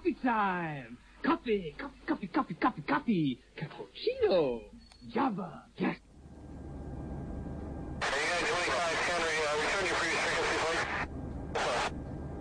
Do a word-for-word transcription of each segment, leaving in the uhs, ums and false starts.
coffee time. Coffee, coffee, coffee, coffee, coffee, coffee. Cappuccino. Java. Yes. twenty-five Henry, uh, return your previous frequency, please.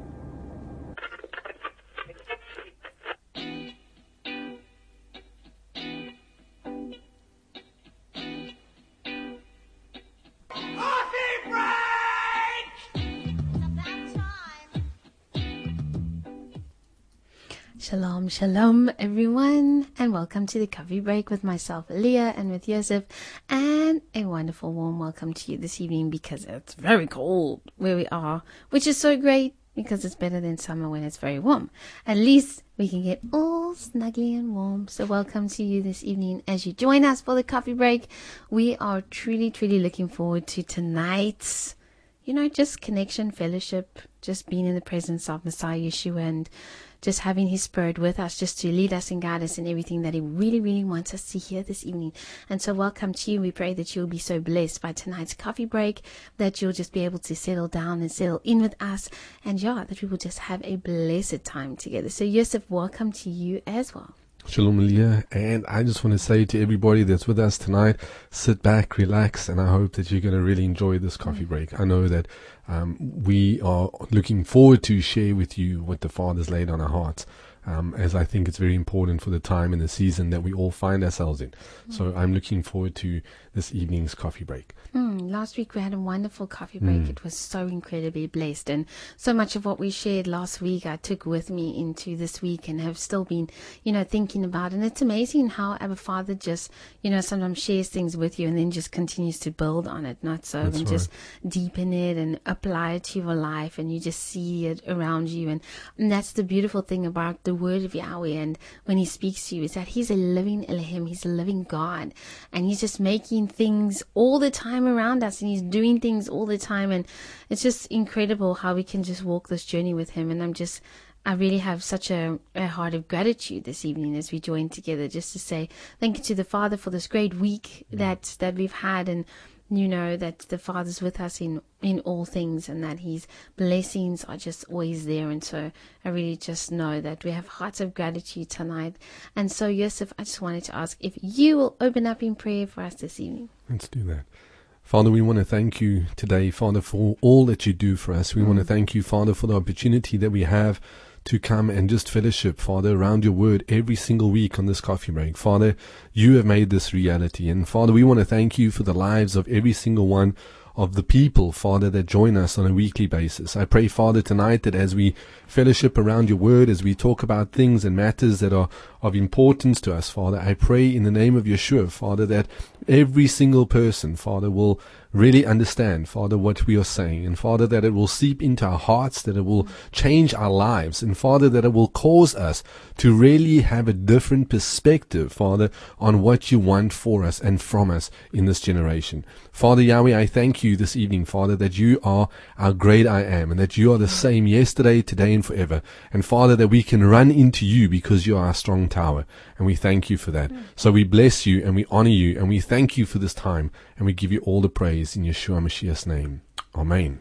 Shalom, shalom, everyone, and welcome to the Coffee Break with myself, Aliyah, and with Yosef, and a wonderful warm welcome to you this evening because it's very cold where we are, which is so great because it's better than summer when it's very warm. At least we can get all snuggly and warm. So welcome to you this evening as you join us for the Coffee Break. We are truly, truly looking forward to tonight's, you know, just connection, fellowship, just being in the presence of Messiah Yeshua and just having his spirit with us, just to lead us and guide us in everything that he really, really wants us to hear this evening. And so welcome to you. We pray that you'll be so blessed by tonight's coffee break, that you'll just be able to settle down and settle in with us. And yeah, that we will just have a blessed time together. So Yosef, welcome to you as well. Shalom Aliyah, and I just want to say to everybody that's with us tonight, sit back, relax, and I hope that you're going to really enjoy this coffee break. I know that um, we are looking forward to share with you what the Father's laid on our hearts, um, as I think it's very important for the time and the season that we all find ourselves in. Mm. So I'm looking forward to this evening's coffee break. Mm, last week we had a wonderful coffee break. Mm. It was so incredibly blessed, and so much of what we shared last week I took with me into this week and have still been, you know, thinking about. And it's amazing how our Father just, you know, sometimes shares things with you and then just continues to build on it, not so, That's and right. just deepen it and apply it to your life, and you just see it around you. And, and that's the beautiful thing about the word of Yahweh, and when he speaks to you, is that he's a living Elohim, he's a living God, and he's just making things all the time around us, and he's doing things all the time. And it's just incredible how we can just walk this journey with him. And I'm just I really have such a, a heart of gratitude this evening as we join together, just to say thank you to the Father for this great week that that we've had, and you know that the Father's with us in in all things, and that his blessings are just always there. And so I really just know that we have hearts of gratitude tonight. And so Yosef, I just wanted to ask if you will open up in prayer for us this evening. Let's do that. Father, we want to thank you today, Father, for all that you do for us. We mm. want to thank you, Father, for the opportunity that we have to come and just fellowship, Father, around your word every single week on this coffee break. Father, you have made this reality. And Father, we want to thank you for the lives of every single one of the people, Father, that join us on a weekly basis. I pray, Father, tonight that as we fellowship around your word, as we talk about things and matters that are of importance to us, Father, I pray in the name of Yeshua, Father, that every single person, Father, will really understand, Father, what we are saying. And Father, that it will seep into our hearts, that it will change our lives. And Father, that it will cause us to really have a different perspective, Father, on what you want for us and from us in this generation. Father Yahweh, I thank you this evening, Father, that you are our great I am, and that you are the same yesterday, today, and forever. And Father, that we can run into you because you are our strong tower. And we thank you for that. So we bless you and we honor you and we thank you for this time. And we give you all the praise in Yeshua Mashiach's name. Amen.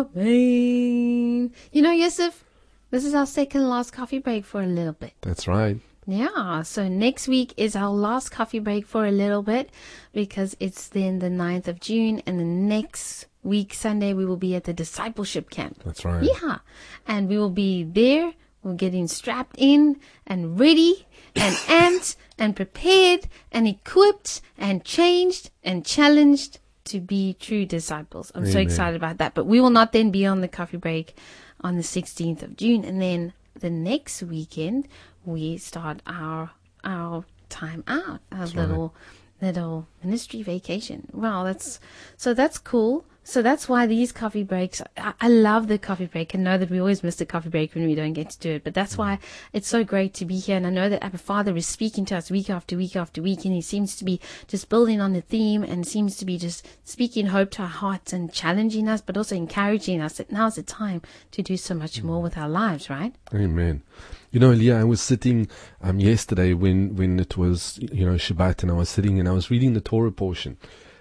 Amen. You know, Yosef, this is our second last coffee break for a little bit. That's right. Yeah, so next week is our last coffee break for a little bit, because it's then the ninth of June, and the next week, Sunday, we will be at the discipleship camp. That's right. Yeah, and we will be there. We're getting strapped in and ready and amped and prepared and equipped and changed and challenged to be true disciples. I'm Amen. so excited about that. But we will not then be on the coffee break on the sixteenth of June. And then the next weekend, we start our our time out, our That's little right. little ministry vacation. Wow, that's so that's cool. So that's why these coffee breaks, I, I love the coffee break. I know that we always miss the coffee break when we don't get to do it, but that's why it's so great to be here. And I know that our Father is speaking to us week after week after week, and he seems to be just building on the theme and seems to be just speaking hope to our hearts and challenging us, but also encouraging us that now's the time to do so much more with our lives, right? Amen. You know, Leah, I was sitting um, yesterday when, when it was, you know, Shabbat, and I was sitting and I was reading the Torah portion.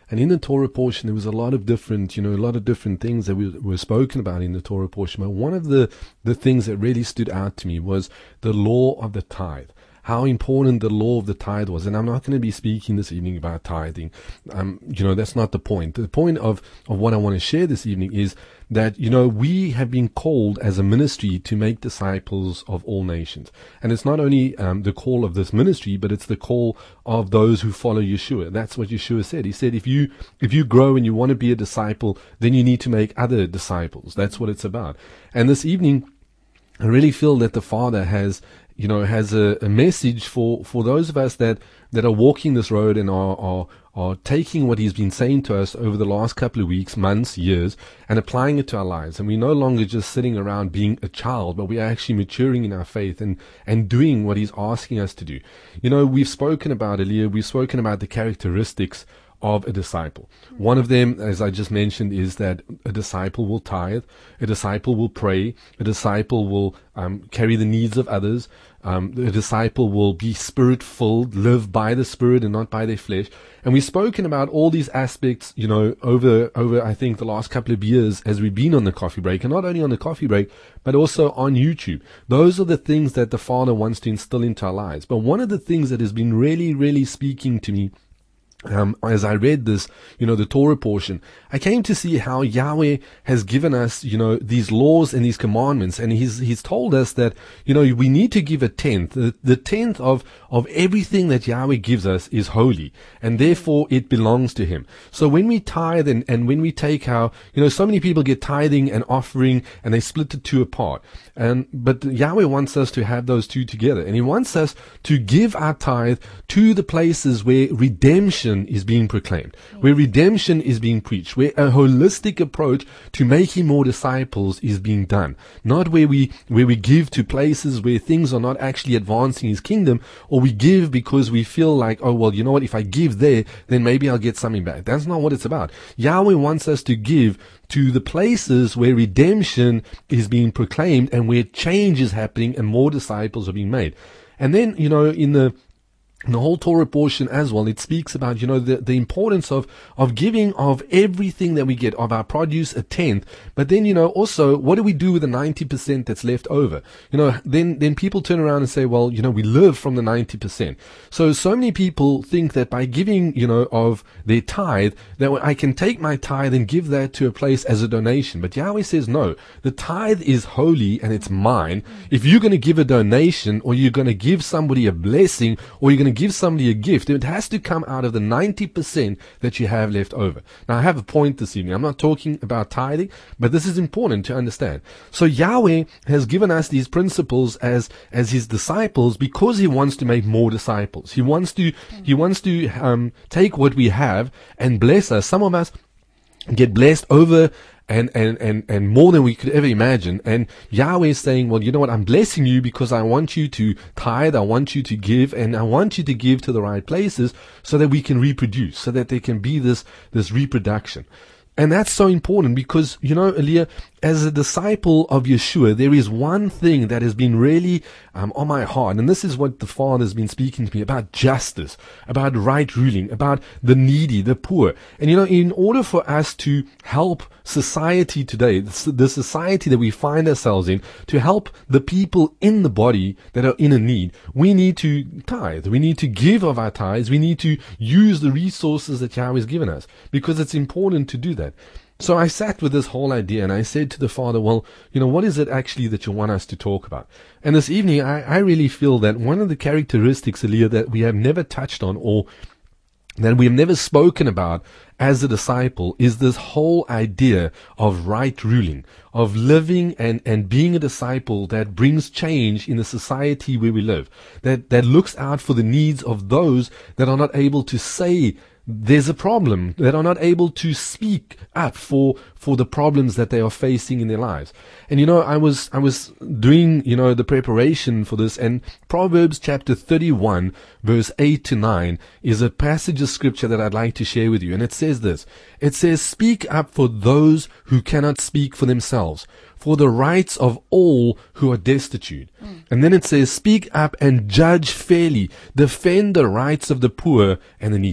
And in the Torah portion, there was a lot of different, you know, a lot of different things that we were spoken about in the Torah portion. But one of the, the things that really stood out to me was the law of the tithe. How important the law of the tithe was. And I'm not going to be speaking this evening about tithing. Um, you know, that's not the point. The point of, of what I want to share this evening is that, you know, we have been called as a ministry to make disciples of all nations. And it's not only um, the call of this ministry, but it's the call of those who follow Yeshua. That's what Yeshua said. He said, if you, if you grow and you want to be a disciple, then you need to make other disciples. That's what it's about. And this evening, I really feel that the Father has, you know, has a, a message for, for those of us that, that are walking this road and are, are, are taking what He's been saying to us over the last couple of weeks, months, years, and applying it to our lives. And we're no longer just sitting around being a child, but we are actually maturing in our faith and, and doing what He's asking us to do. You know, we've spoken about earlier, we've spoken about the characteristics of a disciple. One of them, as I just mentioned, is that a disciple will tithe, a disciple will pray, a disciple will um, carry the needs of others, um, a disciple will be spirit-filled, live by the Spirit and not by their flesh. And we've spoken about all these aspects, you know, over, over I think, the last couple of years as we've been on the coffee break, and not only on the coffee break, but also on YouTube. Those are the things that the Father wants to instill into our lives. But one of the things that has been really, really speaking to me Um, as I read this, you know, the Torah portion, I came to see how Yahweh has given us, you know, these laws and these commandments, and He's He's told us that, you know, we need to give a tenth. The, the tenth of of everything that Yahweh gives us is holy, and therefore it belongs to Him. So when we tithe and, and when we take our, you know, so many people get tithing and offering, and they split the two apart. And but Yahweh wants us to have those two together, and He wants us to give our tithe to the places where redemption is being proclaimed, where redemption is being preached, where a holistic approach to making more disciples is being done. Not where we where we give to places where things are not actually advancing His kingdom, or we give because we feel like, oh, well, you know what, if I give there, then maybe I'll get something back. That's not what it's about. Yahweh wants us to give to the places where redemption is being proclaimed and where change is happening and more disciples are being made. And then, you know, in the In the whole Torah portion as well, it speaks about, you know, the, the importance of, of giving of everything that we get, of our produce, a tenth. But then, you know, also, what do we do with the ninety percent that's left over? You know, then, then people turn around and say, well, you know, we live from the ninety percent. So, so many people think that by giving, you know, of their tithe, that I can take my tithe and give that to a place as a donation. But Yahweh says, no, the tithe is holy and it's mine. If you're going to give a donation, or you're going to give somebody a blessing, or you're going to give somebody a gift, it has to come out of the ninety percent that you have left over. Now, I have a point this evening. I'm not talking about tithing, but this is important to understand. So Yahweh has given us these principles as as His disciples because He wants to make more disciples. He wants to He wants to um, take what we have and bless us. Some of us get blessed over And, and, and, and more than we could ever imagine. And Yahweh is saying, well, you know what? I'm blessing you because I want you to tithe. I want you to give, and I want you to give to the right places so that we can reproduce, so that there can be this, this reproduction. And that's so important because, you know, Aliyah, as a disciple of Yeshua, there is one thing that has been really um, on my heart. And this is what the Father has been speaking to me about: justice, about right ruling, about the needy, the poor. And, you know, in order for us to help society today, the society that we find ourselves in, to help the people in the body that are in a need, we need to tithe. We need to give of our tithes. We need to use the resources that Yahweh has given us, because it's important to do that. So I sat with this whole idea and I said to the Father, well, you know, what is it actually that you want us to talk about? And this evening, I, I really feel that one of the characteristics, Aliyah, that we have never touched on, or that we have never spoken about as a disciple, is this whole idea of right ruling, of living and, and being a disciple that brings change in the society where we live, that, that looks out for the needs of those that are not able to say there's a problem, that are not able to speak up for, for the problems that they are facing in their lives. And, you know, I was, I was doing, you know, the preparation for this, and Proverbs chapter thirty-one, verse eight to nine is a passage of scripture that I'd like to share with you. And it says this, it says, "Speak up for those who cannot speak for themselves, for the rights of all who are destitute." Mm. And then it says, "Speak up and judge fairly, defend the rights of the poor and the needy."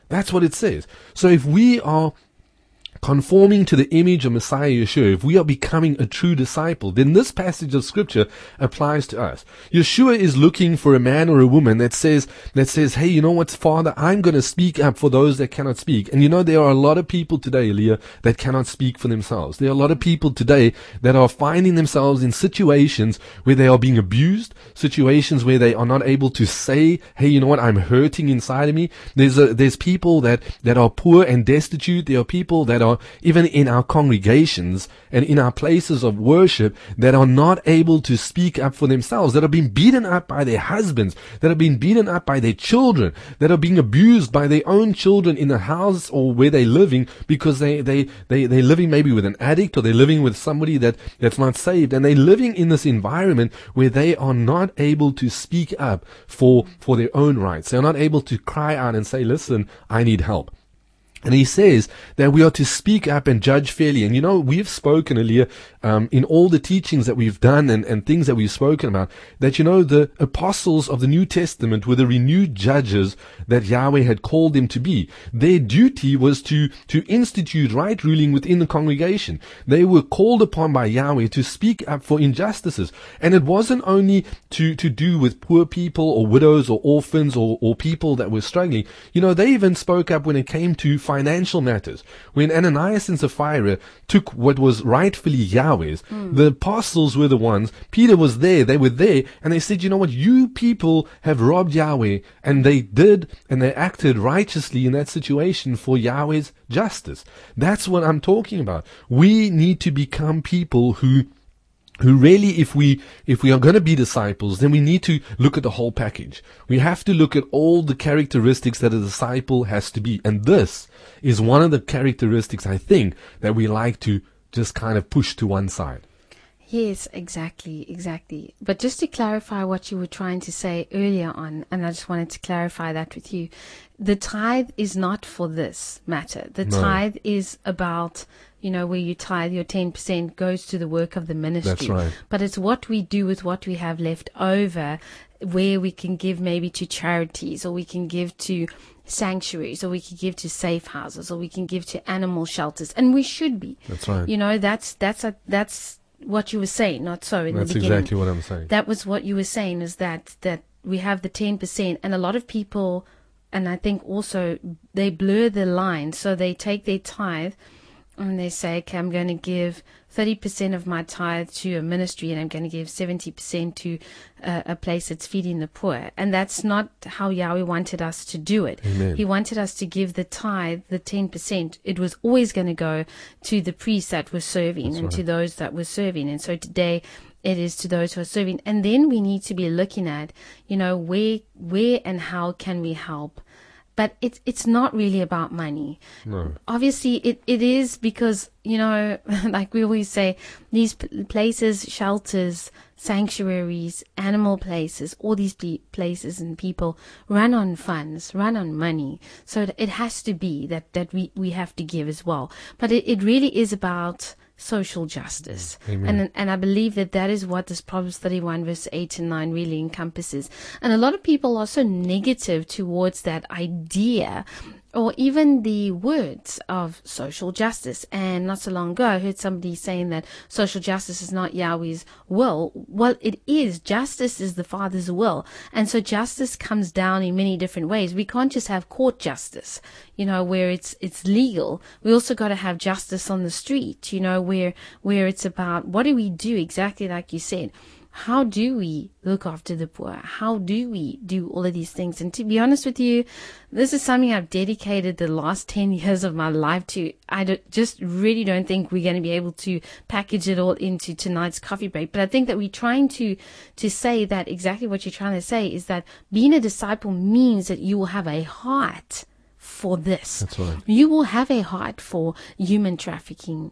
That's what it says. So if we are conforming to the image of Messiah Yeshua, if we are becoming a true disciple, then this passage of scripture applies to us. Yeshua is looking for a man or a woman that says, that says, hey, you know what, Father, I'm going to speak up for those that cannot speak. And you know, there are a lot of people today, Leah, that cannot speak for themselves. There are a lot of people today that are finding themselves in situations where they are being abused, situations where they are not able to say, hey, you know what, I'm hurting inside of me. There's a, there's people that, that are poor and destitute. There are people that are even in our congregations and in our places of worship that are not able to speak up for themselves, that are being beaten up by their husbands, that are being beaten up by their children, that are being abused by their own children in the house or where they're living because they, they, they, they're living maybe with an addict, or they're living with somebody that, that's not saved, and they're living in this environment where they are not able to speak up for, for their own rights. They're not able to cry out and say, listen, I need help. And he says that we are to speak up and judge fairly. And you know, we've spoken earlier, um, in all the teachings that we've done and, and things that we've spoken about, that, you know, the apostles of the New Testament were the renewed judges that Yahweh had called them to be. Their duty was to, to institute right ruling within the congregation. They were called upon by Yahweh to speak up for injustices. And it wasn't only to, to do with poor people or widows or orphans or, or people that were struggling. You know, they even spoke up when it came to financial matters. When Ananias and Sapphira took what was rightfully Yahweh's, mm. the apostles were the ones, Peter was there, they were there, and they said, you know what, you people have robbed Yahweh, and they did, and they acted righteously in that situation for Yahweh's justice. That's what I'm talking about. We need to become people who Who really, if we, if we are going to be disciples, then we need to look at the whole package. We have to look at all the characteristics that a disciple has to be. And this is one of the characteristics, I think, that we like to just kind of push to one side. Yes, exactly, exactly. But just to clarify what you were trying to say earlier on, and I just wanted to clarify that with you, the tithe is not for this matter. The No. tithe is about, you know, where you tithe, your ten percent goes to the work of the ministry. That's right. But it's what we do with what we have left over, where we can give maybe to charities, or we can give to sanctuaries, or we can give to safe houses, or we can give to animal shelters. And we should be. That's right. You know, that's, that's, a, that's, what you were saying, not so in That's the beginning. exactly what I'm saying. That was what you were saying, is that, that we have the ten percent, and a lot of people, and I think also they blur the line. So they take their tithe and they say, okay, I'm going to give thirty percent of my tithe to a ministry, and I'm going to give seventy percent to uh, a place that's feeding the poor. And that's not how Yahweh wanted us to do it. Amen. He wanted us to give the tithe, the ten percent. It was always going to go to the priests that were serving, That's and right. to those that were serving. And so today it is to those who are serving. And then we need to be looking at, you know, where, where and how can we help? But it's it's not really about money. No. Obviously, it, it is, because, you know, like we always say, these p- places, shelters, sanctuaries, animal places, all these p- places and people run on funds, run on money. So it has to be that, that we, we have to give as well. But it, it really is about social justice. Amen. And and I believe that that is what this Proverbs thirty-one verse eight and nine really encompasses. And a lot of people are so negative towards that idea, or even the words of social justice. And not so long ago, I heard somebody saying that social justice is not Yahweh's will. Well, it is. Justice is the Father's will. And so justice comes down in many different ways. We can't just have court justice, you know, where it's it's legal. We also got to have justice on the street, you know, where where it's about, what do we do, exactly like you said. How do we look after the poor? How do we do all of these things? And to be honest with you, this is something I've dedicated the last ten years of my life to. I don't, just really don't think we're going to be able to package it all into tonight's coffee break. But I think that we're trying to, to say that exactly what you're trying to say is that being a disciple means that you will have a heart for this. That's right. You will have a heart for human trafficking,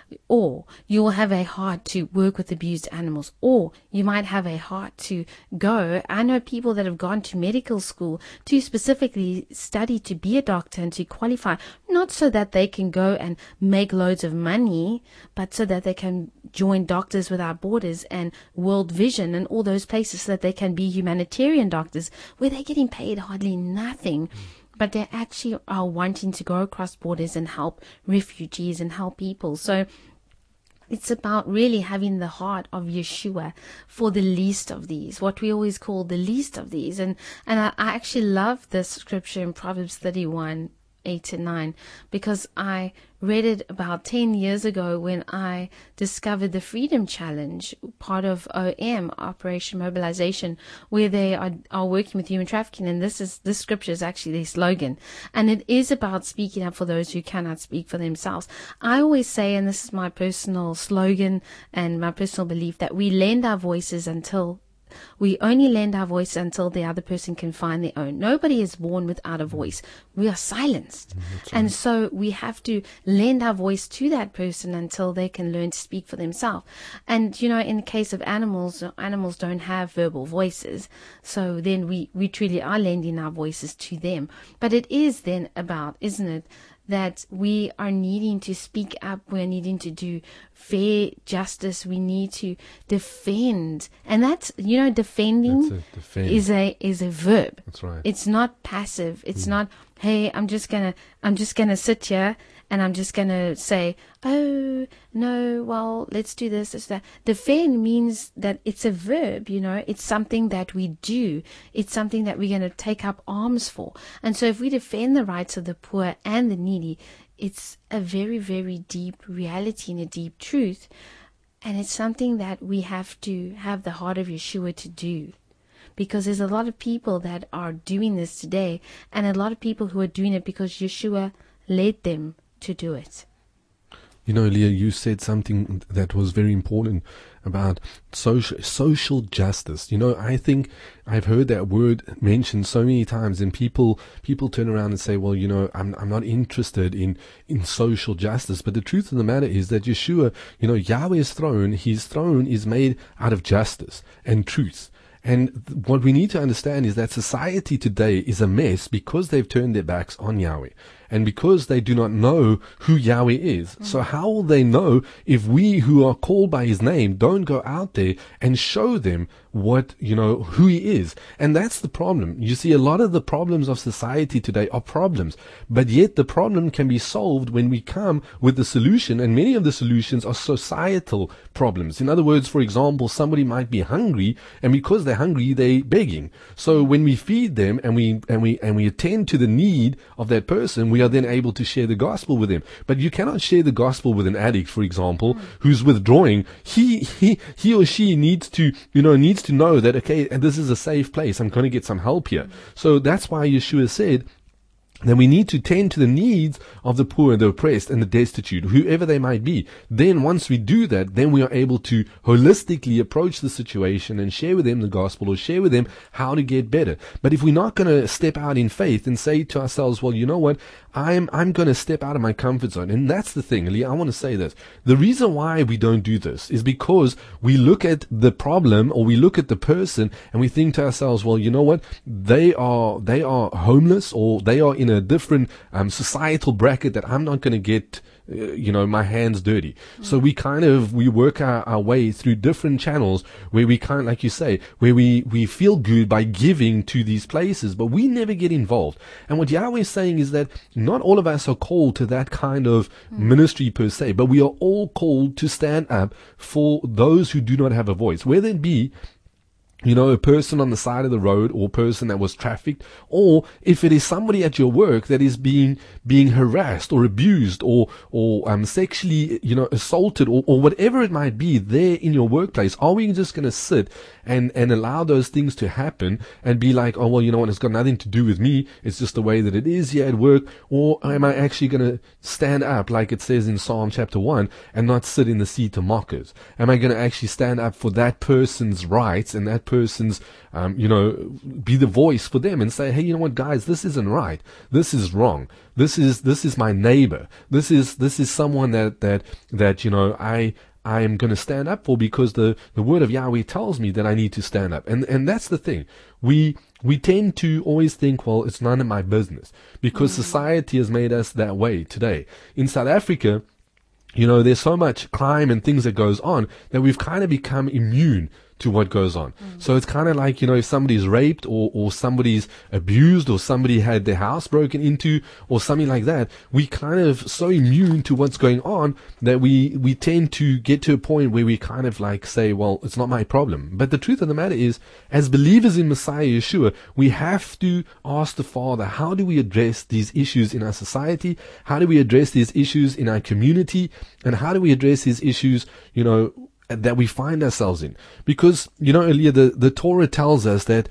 or you will have a heart to work with abused animals, or you might have a heart to go. I know people that have gone to medical school to specifically study to be a doctor and to qualify, not so that they can go and make loads of money, but so that they can join Doctors Without Borders and World Vision and all those places, so that they can be humanitarian doctors where they're getting paid hardly nothing but they actually are wanting to go across borders and help refugees and help people. So it's about really having the heart of Yeshua for the least of these, what we always call the least of these. And, and I, I actually love this scripture in Proverbs thirty-one, eight and nine, because I read it about ten years ago when I discovered the Freedom Challenge, part of O M, Operation Mobilization, where they are, are working with human trafficking. And this is this scripture is actually their slogan. And it is about speaking up for those who cannot speak for themselves. I always say, and this is my personal slogan and my personal belief, that we lend our voices until We only lend our voice until the other person can find their own. Nobody is born without a voice. We are silenced. Right. And so we have to lend our voice to that person until they can learn to speak for themselves. And, you know, in the case of animals, animals don't have verbal voices. So then we, we truly are lending our voices to them. But it is then about, isn't it, that we are needing to speak up, we're needing to do fair justice, we need to defend. And that's, you know, defending defend. is a is a verb. That's right. It's not passive. It's mm. not, hey, I'm just gonna I'm just gonna sit here and I'm just gonna say, oh no, well, let's do this, this, that. Defend means that it's a verb, you know, it's something that we do. It's something that we're gonna take up arms for. And so if we defend the rights of the poor and the needy, it's a very, very deep reality and a deep truth. And it's something that we have to have the heart of Yeshua to do. Because there's a lot of people that are doing this today, and a lot of people who are doing it because Yeshua led them to do it. You know, Leah, you said something that was very important about social social justice. You know, I think I've heard that word mentioned so many times, and people people turn around and say, well, you know, I'm I'm not interested in in social justice. But the truth of the matter is that Yeshua, you know, Yahweh's throne, his throne is made out of justice and truth. And th- what we need to understand is that society today is a mess because they've turned their backs on Yahweh. And because they do not know who Yahweh is. Mm-hmm. So how will they know if we who are called by his name don't go out there and show them what, you know, who he is? And that's the problem. You see, a lot of the problems of society today are problems, but yet the problem can be solved when we come with the solution. And many of the solutions are societal problems. In other words, for example, somebody might be hungry, and because they're hungry, they're begging. So when we feed them and we, and we, and we attend to the need of that person, we are then able to share the gospel with them. But you cannot share the gospel with an addict, for example, mm. who's withdrawing. He, he, he or she needs to, you know, needs to know that, okay, and this is a safe place. I'm going to get some help here. Mm. So that's why Yeshua said that we need to tend to the needs of the poor and the oppressed and the destitute, whoever they might be. Then once we do that, then we are able to holistically approach the situation and share with them the gospel, or share with them how to get better. But if we're not going to step out in faith and say to ourselves, well, you know what, I'm I'm going to step out of my comfort zone. And that's the thing, Leah, I want to say this. The reason why we don't do this is because we look at the problem, or we look at the person, and we think to ourselves, well, you know what, they are they are homeless, or they are in a different um, societal bracket that I'm not going to get, uh, you know, my hands dirty. Mm. So we kind of, we work our, our way through different channels where we kind of, like you say, where we, we feel good by giving to these places, but we never get involved. And what Yahweh is saying is that not all of us are called to that kind of mm. ministry per se, but we are all called to stand up for those who do not have a voice, whether it be, you know, a person on the side of the road, or a person that was trafficked, or if it is somebody at your work that is being being harassed or abused, or or um sexually, you know, assaulted, or, or whatever it might be there in your workplace. Are we just going to sit and and allow those things to happen and be like, oh well, you know what, it's got nothing to do with me, it's just the way that it is here at work? Or am I actually going to stand up, like it says in Psalm chapter one, and not sit in the seat of mockers? Am I going to actually stand up for that person's rights and that person's, um, you know, be the voice for them and say, hey, you know what, guys, this isn't right. This is wrong. This is, this is my neighbor. This is, this is someone that, that, that, you know, I, I am going to stand up for, because the, the word of Yahweh tells me that I need to stand up. And, and that's the thing. We, we tend to always think, well, it's none of my business, because mm-hmm. society has made us that way today. In South Africa, you know, there's so much crime and things that goes on that we've kind of become immune to what goes on. Mm. So it's kind of like, you know, if somebody's raped or, or somebody's abused or somebody had their house broken into or something like that, we kind of so immune to what's going on that we, we tend to get to a point where we kind of like say, well, it's not my problem. But the truth of the matter is, as believers in Messiah Yeshua, we have to ask the Father, how do we address these issues in our society? How do we address these issues in our community? And how do we address these issues, you know, that we find ourselves in? Because, you know, earlier the, the Torah tells us that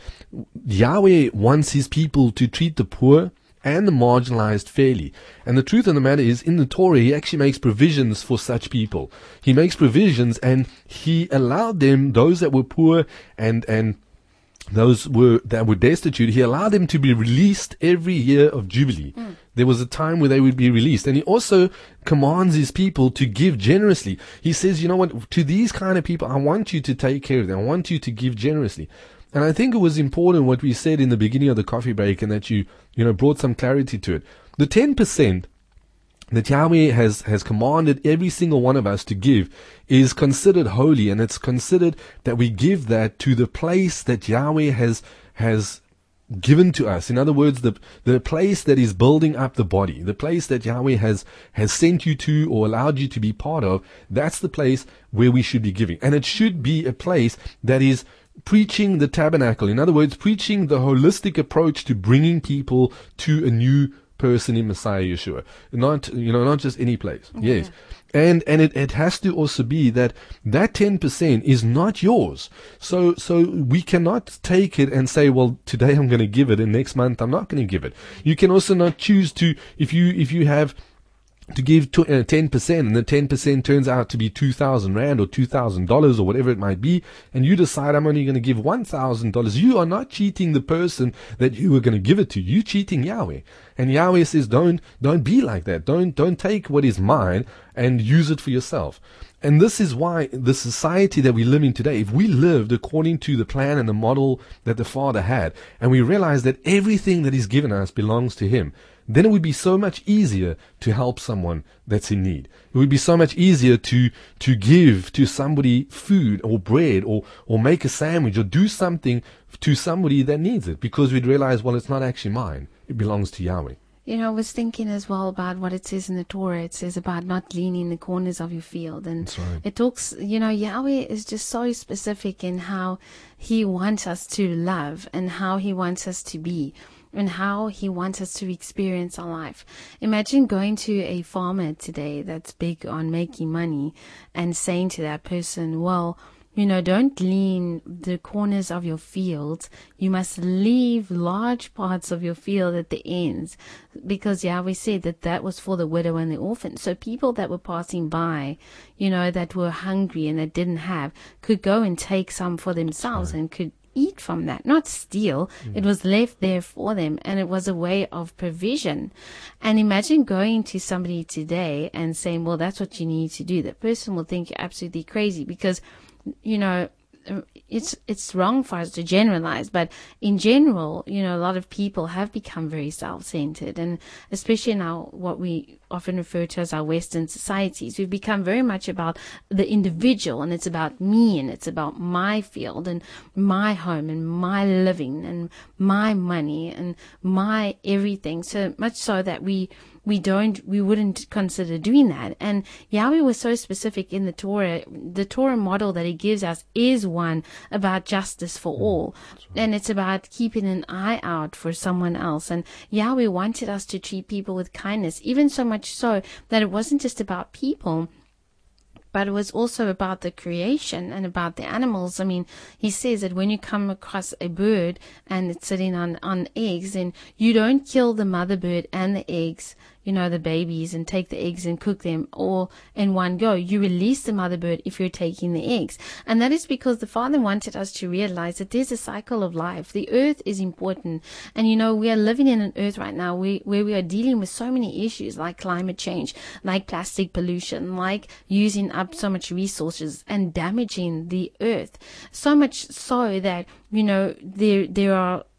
Yahweh wants his people to treat the poor and the marginalized fairly. And the truth of the matter is, in the Torah, he actually makes provisions for such people. He makes provisions, and he allowed them, those that were poor and, and those were that were destitute, he allowed them to be released every year of Jubilee. Mm. There was a time where they would be released. And he also commands his people to give generously. He says, you know what, to these kind of people, I want you to take care of them. I want you to give generously. And I think it was important what we said in the beginning of the coffee break, and that you, you know, brought some clarity to it. The ten percent that Yahweh has, has commanded every single one of us to give is considered holy, and it's considered that we give that to the place that Yahweh has, has given to us. In other words, the, the place that is building up the body, the place that Yahweh has, has sent you to or allowed you to be part of, that's the place where we should be giving. And it should be a place that is preaching the tabernacle. In other words, preaching the holistic approach to bringing people to a new person in Messiah Yeshua. Not, you know, not just any place. Okay. Yes. And, and it, it has to also be that that ten percent is not yours. So, so we cannot take it and say, well, today I'm going to give it and next month I'm not going to give it. You can also not choose to, if you, if you have to give to, uh, ten percent, and the ten percent turns out to be two thousand rand or two thousand dollars or whatever it might be, and you decide I'm only going to give one thousand dollars, you are not cheating the person that you were going to give it to. You're cheating Yahweh. And Yahweh says, don't, don't be like that. Don't, don't take what is mine and use it for yourself. And this is why the society that we live in today, if we lived according to the plan and the model that the Father had, and we realize that everything that He's given us belongs to Him, then it would be so much easier to help someone that's in need. It would be so much easier to, to give to somebody food or bread or, or make a sandwich or do something to somebody that needs it, because we'd realize, well, it's not actually mine. It belongs to Yahweh. You know, I was thinking as well about what it says in the Torah. It says about not gleaning the corners of your field. And That's right. It talks, you know, Yahweh is just so specific in how He wants us to love and how He wants us to be and how He wants us to experience our life. Imagine going to a farmer today that's big on making money and saying to that person, well, you know, don't glean the corners of your field. You must leave large parts of your field at the ends, because Yahweh said that that was for the widow and the orphan. So people that were passing by, you know, that were hungry and that didn't have, could go and take some for themselves and could eat from that, not steal. Mm. It was left there for them, and it was a way of provision. And imagine going to somebody today and saying, well, that's what you need to do. That person will think you're absolutely crazy, because, you know, it's it's wrong for us to generalize, but in general, you know, a lot of people have become very self-centered, and especially now what we often refer to as our Western societies, we've become very much about the individual, and it's about me, and it's about my field and my home and my living and my money and my everything, so much so that we we don't, we wouldn't consider doing that. And Yahweh was so specific in the Torah. The Torah model that He gives us is one about justice for all. Right. And it's about keeping an eye out for someone else. And Yahweh wanted us to treat people with kindness, even so much so that it wasn't just about people, but it was also about the creation and about the animals. I mean, He says that when you come across a bird and it's sitting on, on eggs, then you don't kill the mother bird and the eggs, you know, the babies, and take the eggs and cook them all in one go. You release the mother bird if you're taking the eggs. And that is because the Father wanted us to realize that there's a cycle of life. The earth is important. And, you know, we are living in an earth right now where, where we are dealing with so many issues like climate change, like plastic pollution, like using up so much resources and damaging the earth. So much so that, you know, there, there are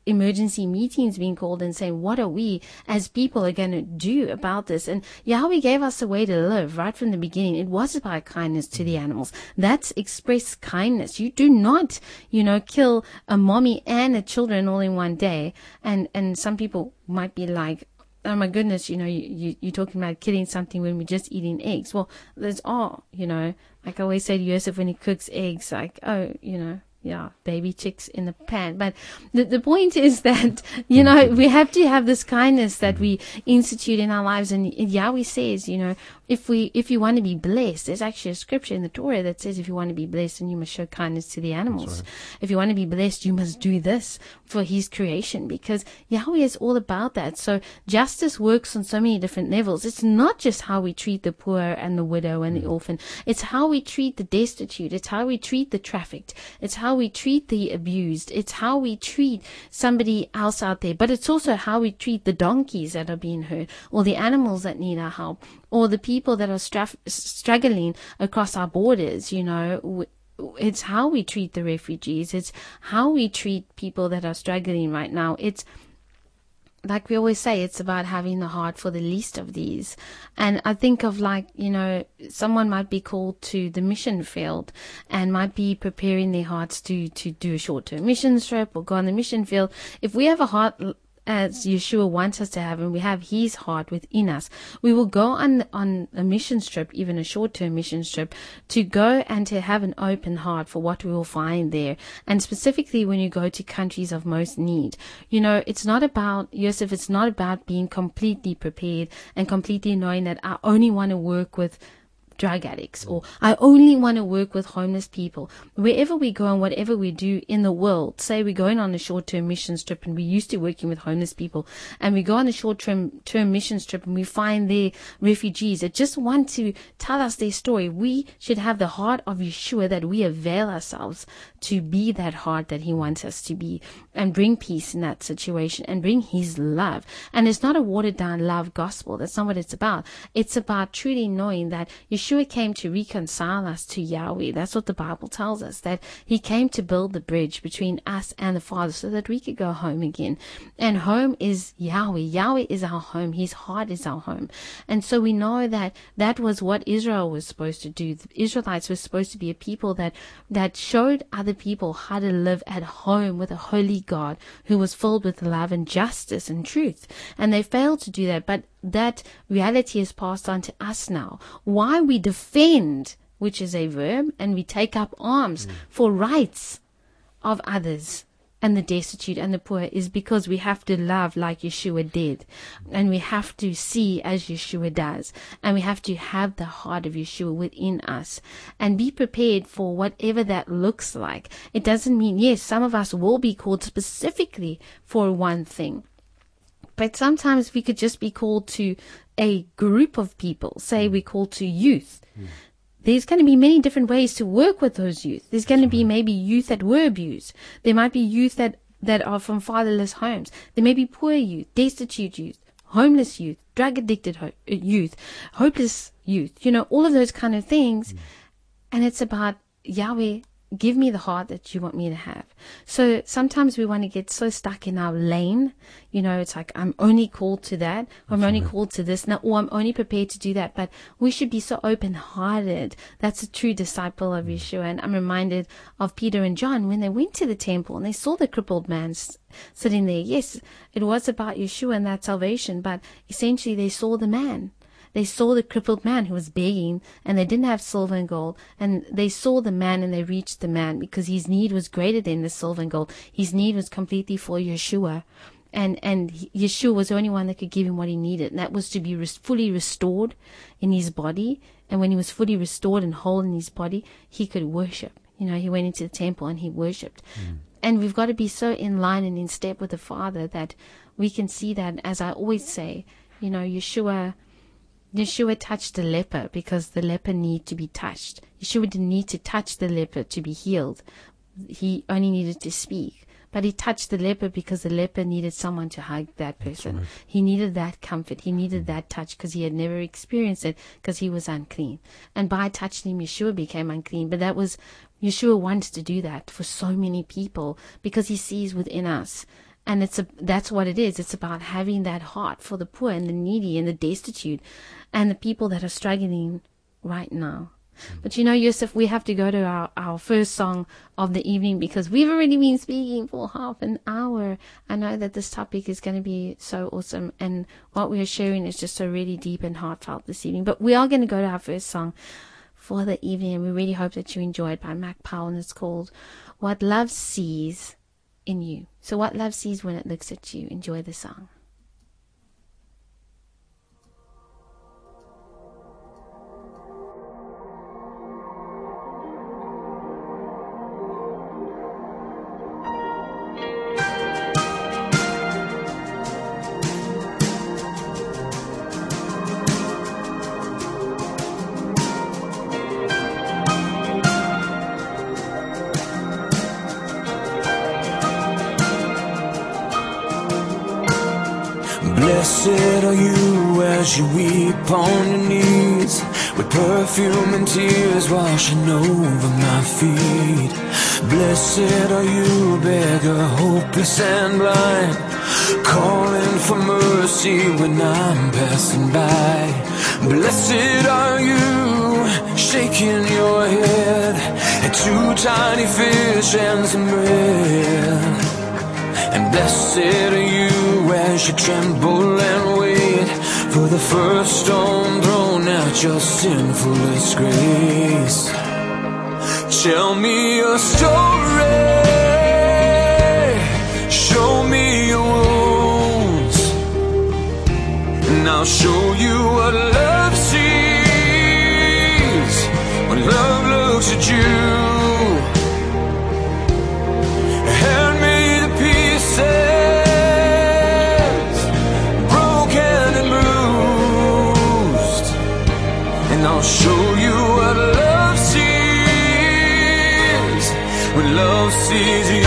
emergency meetings being called and saying, what are we as people are going to do about this? And Yahweh gave us a way to live right from the beginning. It was about kindness to the animals. That's express kindness. You do not, you know, kill a mommy and a children all in one day. And, and some people might be like, oh my goodness, you know, you, you, you're talking about killing something when we're just eating eggs. Well, there's all, you know, like I always say to Joseph when he cooks eggs, like, oh, you know, yeah, baby chicks in the pan. But the, the point is that, you know, we have to have this kindness that we institute in our lives. And Yahweh says, you know, if we, if you want to be blessed, there's actually a scripture in the Torah that says if you want to be blessed, then you must show kindness to the animals. Right. If you want to be blessed, you must do this for his creation, because Yahweh is all about that. So justice works on so many different levels. It's not just how we treat the poor and the widow and the orphan. It's how we treat the destitute. It's how we treat the trafficked. It's how we treat the abused. It's how we treat somebody else out there. But it's also how we treat the donkeys that are being hurt, or the animals that need our help, or the people that are straf- struggling across our borders. You know, it's how we treat the refugees. It's how we treat people that are struggling right now. It's like we always say, it's about having the heart for the least of these. And I think of, like, you know, someone might be called to the mission field and might be preparing their hearts to, to do a short-term mission trip or go on the mission field. If we have a heart as Yeshua wants us to have, and we have his heart within us, we will go on on a mission trip, even a short-term mission trip, to go and to have an open heart for what we will find there. And specifically when you go to countries of most need, you know, it's not about, Yosef, it's not about being completely prepared and completely knowing that I only want to work with drug addicts, or I only want to work with homeless people. Wherever we go and whatever we do in the world, say we're going on a short-term mission trip and we're used to working with homeless people, and we go on a short-term term mission trip and we find there refugees that just want to tell us their story, we should have the heart of Yeshua, that we avail ourselves to be that heart that he wants us to be, and bring peace in that situation and bring his love. And it's not a watered-down love gospel. That's not what it's about. It's about truly knowing that Yeshua Yeshua came to reconcile us to Yahweh. That's what the Bible tells us, that he came to build the bridge between us and the Father so that we could go home again. And home is Yahweh. Yahweh is our home. His heart is our home. And so we know that that was what Israel was supposed to do. The Israelites were supposed to be a people that, that showed other people how to live at home with a holy God who was filled with love and justice and truth. And they failed to do that. But that reality is passed on to us now. Why we defend, which is a verb, and we take up arms mm. for rights of others and the destitute and the poor, is because we have to love like Yeshua did, and we have to see as Yeshua does, and we have to have the heart of Yeshua within us and be prepared for whatever that looks like. It doesn't mean, yes, some of us will be called specifically for one thing, but sometimes we could just be called to a group of people. Say we're called to youth. Mm. There's going to be many different ways to work with those youth. There's going to be maybe youth that were abused. There might be youth that, that are from fatherless homes. There may be poor youth, destitute youth, homeless youth, drug-addicted ho- youth, hopeless youth, you know, all of those kind of things. Mm. And it's about, Yahweh, give me the heart that you want me to have. So sometimes we want to get so stuck in our lane. You know, it's like, I'm only called to that. Or I'm only called to this now. Or I'm only prepared to do that. But we should be so open-hearted. That's a true disciple of Yeshua. And I'm reminded of Peter and John when they went to the temple and they saw the crippled man s- sitting there. Yes, it was about Yeshua and that salvation. But essentially they saw the man. They saw the crippled man who was begging, and they didn't have silver and gold. And they saw the man and they reached the man because his need was greater than the silver and gold. His need was completely for Yeshua. And, and Yeshua was the only one that could give him what he needed. And that was to be res- fully restored in his body. And when he was fully restored and whole in his body, he could worship. You know, he went into the temple and he worshipped. Mm. And we've got to be so in line and in step with the Father that we can see that, as I always say, you know, Yeshua... Yeshua touched the leper because the leper needed to be touched. Yeshua didn't need to touch the leper to be healed. He only needed to speak. But he touched the leper because the leper needed someone to hug that person. Right. He needed that comfort. He needed that touch because he had never experienced it because he was unclean. And by touching him, Yeshua became unclean. But that was, Yeshua wants to do that for so many people because he sees within us And it's a, that's what it is. It's about having that heart for the poor and the needy and the destitute and the people that are struggling right now. But you know, Yusuf, we have to go to our, our first song of the evening because we've already been speaking for half an hour. I know that this topic is going to be so awesome, and what we are sharing is just so really deep and heartfelt this evening. But we are going to go to our first song for the evening, and we really hope that you enjoy it, by Mac Powell, and it's called What Love Sees in You. So what love sees when it looks at you. Enjoy the song. Blessed are you as you weep on your knees, with perfume and tears washing over my feet. Blessed are you, beggar, hopeless and blind, calling for mercy when I'm passing by. Blessed are you, shaking your head at two tiny fish and some bread. And blessed are you as you tremble and wait for the first stone thrown at your sinful disgrace. Tell me your story, show me your wounds, and I'll show you what love sees when love looks at you. Hand me the pieces, broken and bruised, and I'll show you what love sees when love sees you.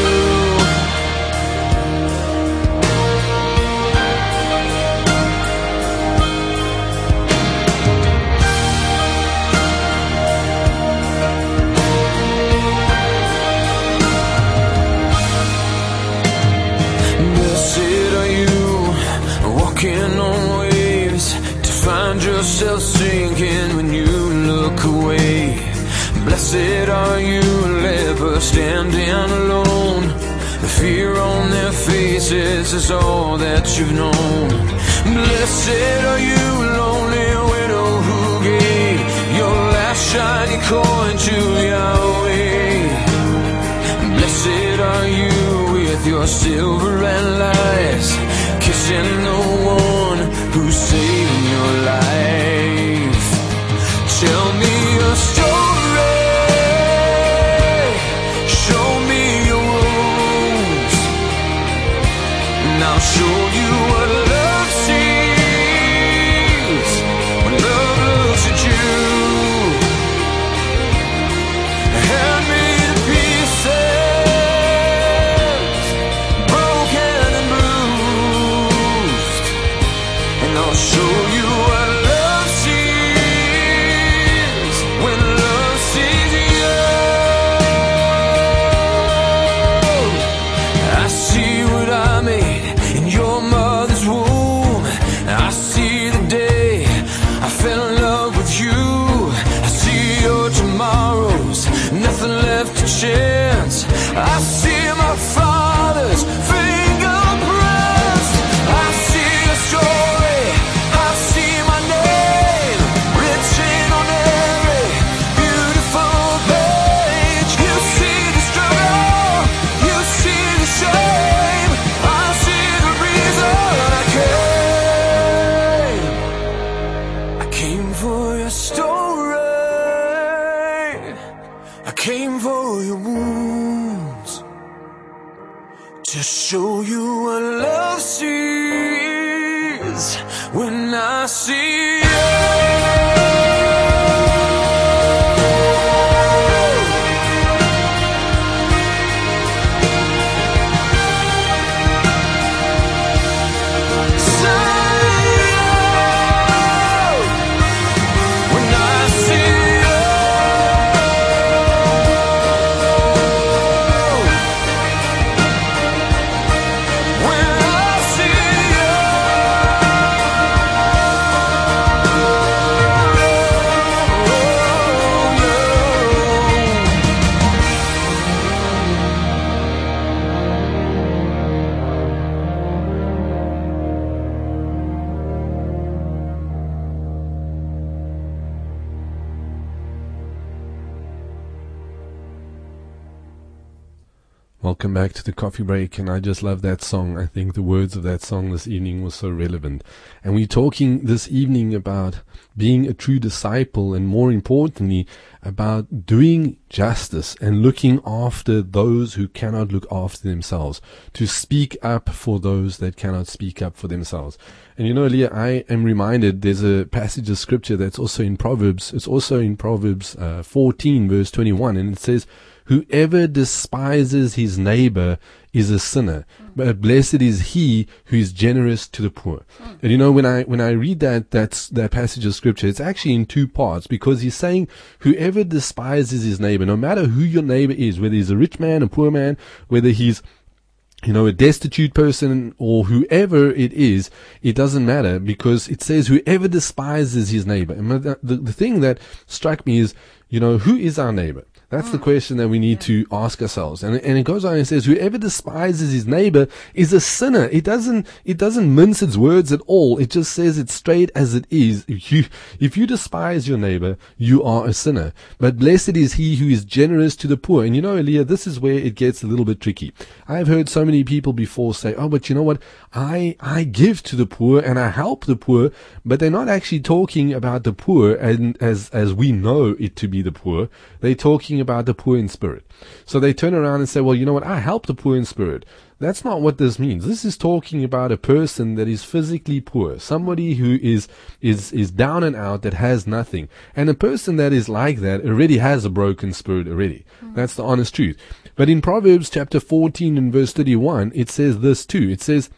Walking on waves to find yourself sinking when you look away. Blessed are you, lepers standing alone. The fear on their faces is all that you've known. Blessed are you, lonely widow who gave your last shiny coin to Yahweh. Blessed are you with your silver and lies, kissing the one who's saving your life. Tell me your story, show me your wounds, and I'll show you what love sees when love looks at you. Hand me the pieces, broken and bruised, and I'll show you what love sees when love sees you. I see what I made in your mother's womb. I see the day I fell in love with you. I see your tomorrows, nothing left to chance. I see my father's fingerprints. I see a story, I see my name written on every beautiful page. You see the struggle, you see the shame, I see the reason I came. I came for your story, I came for your wounds, to show you what love sees when I see you. When I see you, Welcome back to the Coffee Break, and I just love that song. I think the words of that song this evening were so relevant. And we're talking this evening about being a true disciple, and more importantly, about doing justice and looking after those who cannot look after themselves, to speak up for those that cannot speak up for themselves. And you know, Leah, I am reminded there's a passage of scripture that's also in Proverbs. It's also in Proverbs uh, fourteen, verse twenty-one, and it says, "Whoever despises his neighbor is a sinner, but blessed is he who is generous to the poor." Mm. And you know, when I when I read that that's that passage of scripture, it's actually in two parts, because he's saying whoever despises his neighbor, no matter who your neighbor is, whether he's a rich man, a poor man, whether he's you know, a destitute person or whoever it is, it doesn't matter, because it says whoever despises his neighbor. And the, the, the thing that struck me is, you know, who is our neighbor? That's the question that we need to ask ourselves. And, and it goes on and says, whoever despises his neighbor is a sinner. It doesn't, it doesn't mince its words at all. It just says it straight as it is. If you, if you despise your neighbor, you are a sinner. But blessed is he who is generous to the poor. And you know, Elia, this is where it gets a little bit tricky. I've heard so many people before say, oh, but you know what? I, I give to the poor and I help the poor, but they're not actually talking about the poor and as, as we know it to be the poor. They're talking about the poor in spirit. So they turn around and say, well, you know what? I help the poor in spirit. That's not what this means. This is talking about a person that is physically poor, somebody who is, is, is down and out, that has nothing. And a person that is like that already has a broken spirit already. Mm. That's the honest truth. But in Proverbs chapter fourteen and verse thirty-one, it says this too. It says,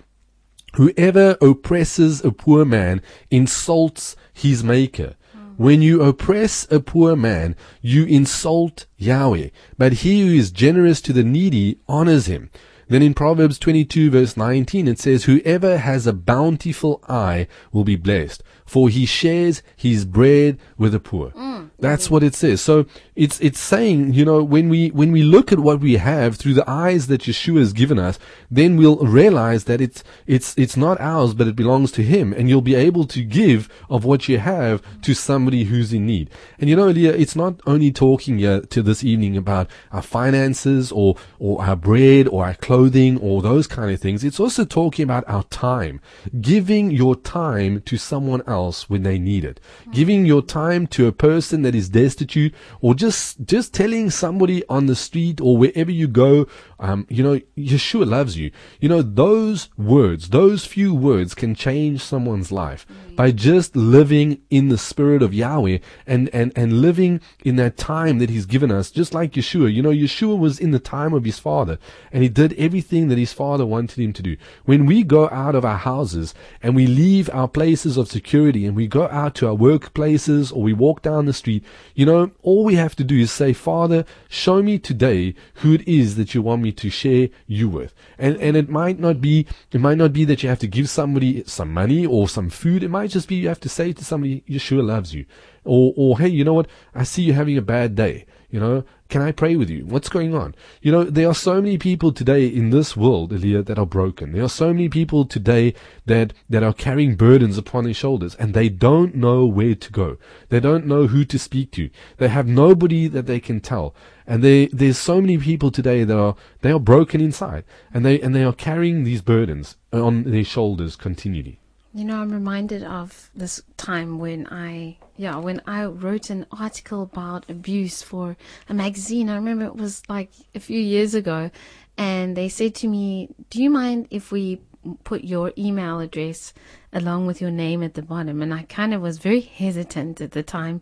whoever oppresses a poor man insults his maker. When you oppress a poor man, you insult Yahweh, but he who is generous to the needy honors him. Then in Proverbs twenty-two verse nineteen, it says, whoever has a bountiful eye will be blessed, for he shares his bread with the poor. Mm. That's what it says. So it's, it's saying, you know, when we, when we look at what we have through the eyes that Yeshua has given us, then we'll realize that it's, it's, it's not ours, but it belongs to him. And you'll be able to give of what you have to somebody who's in need. And you know, Leah, it's not only talking here to this evening about our finances or, or our bread or our clothing or those kind of things. It's also talking about our time, giving your time to someone else when they need it, mm-hmm. giving your time to a person that is destitute, or just, just telling somebody on the street or wherever you go, um, you know, Yeshua loves you. You know, those words, those few words can change someone's life mm-hmm. by just living in the spirit of Yahweh and, and, and living in that time that he's given us, just like Yeshua. You know, Yeshua was in the time of his father, and he did everything that his father wanted him to do. When we go out of our houses and we leave our places of security and we go out to our workplaces or we walk down the street, you know, all we have to do is say, Father, show me today who it is that you want me to share you with. And, and it might not be, it might not be that you have to give somebody some money or some food. It might just be you have to say to somebody, Yeshua loves you. Or, or, hey, you know what? I see you having a bad day. You know, can I pray with you? What's going on? You know, there are so many people today in this world, Elia, that are broken. There are so many people today that, that are carrying burdens upon their shoulders, and they don't know where to go. They don't know who to speak to. They have nobody that they can tell. And they, there's so many people today that are, they are broken inside, and they, and they are carrying these burdens on their shoulders continually. You know, I'm reminded of this time when I, yeah, when I wrote an article about abuse for a magazine. I remember it was like a few years ago, and they said to me, do you mind if we put your email address along with your name at the bottom? And I kind of was very hesitant at the time,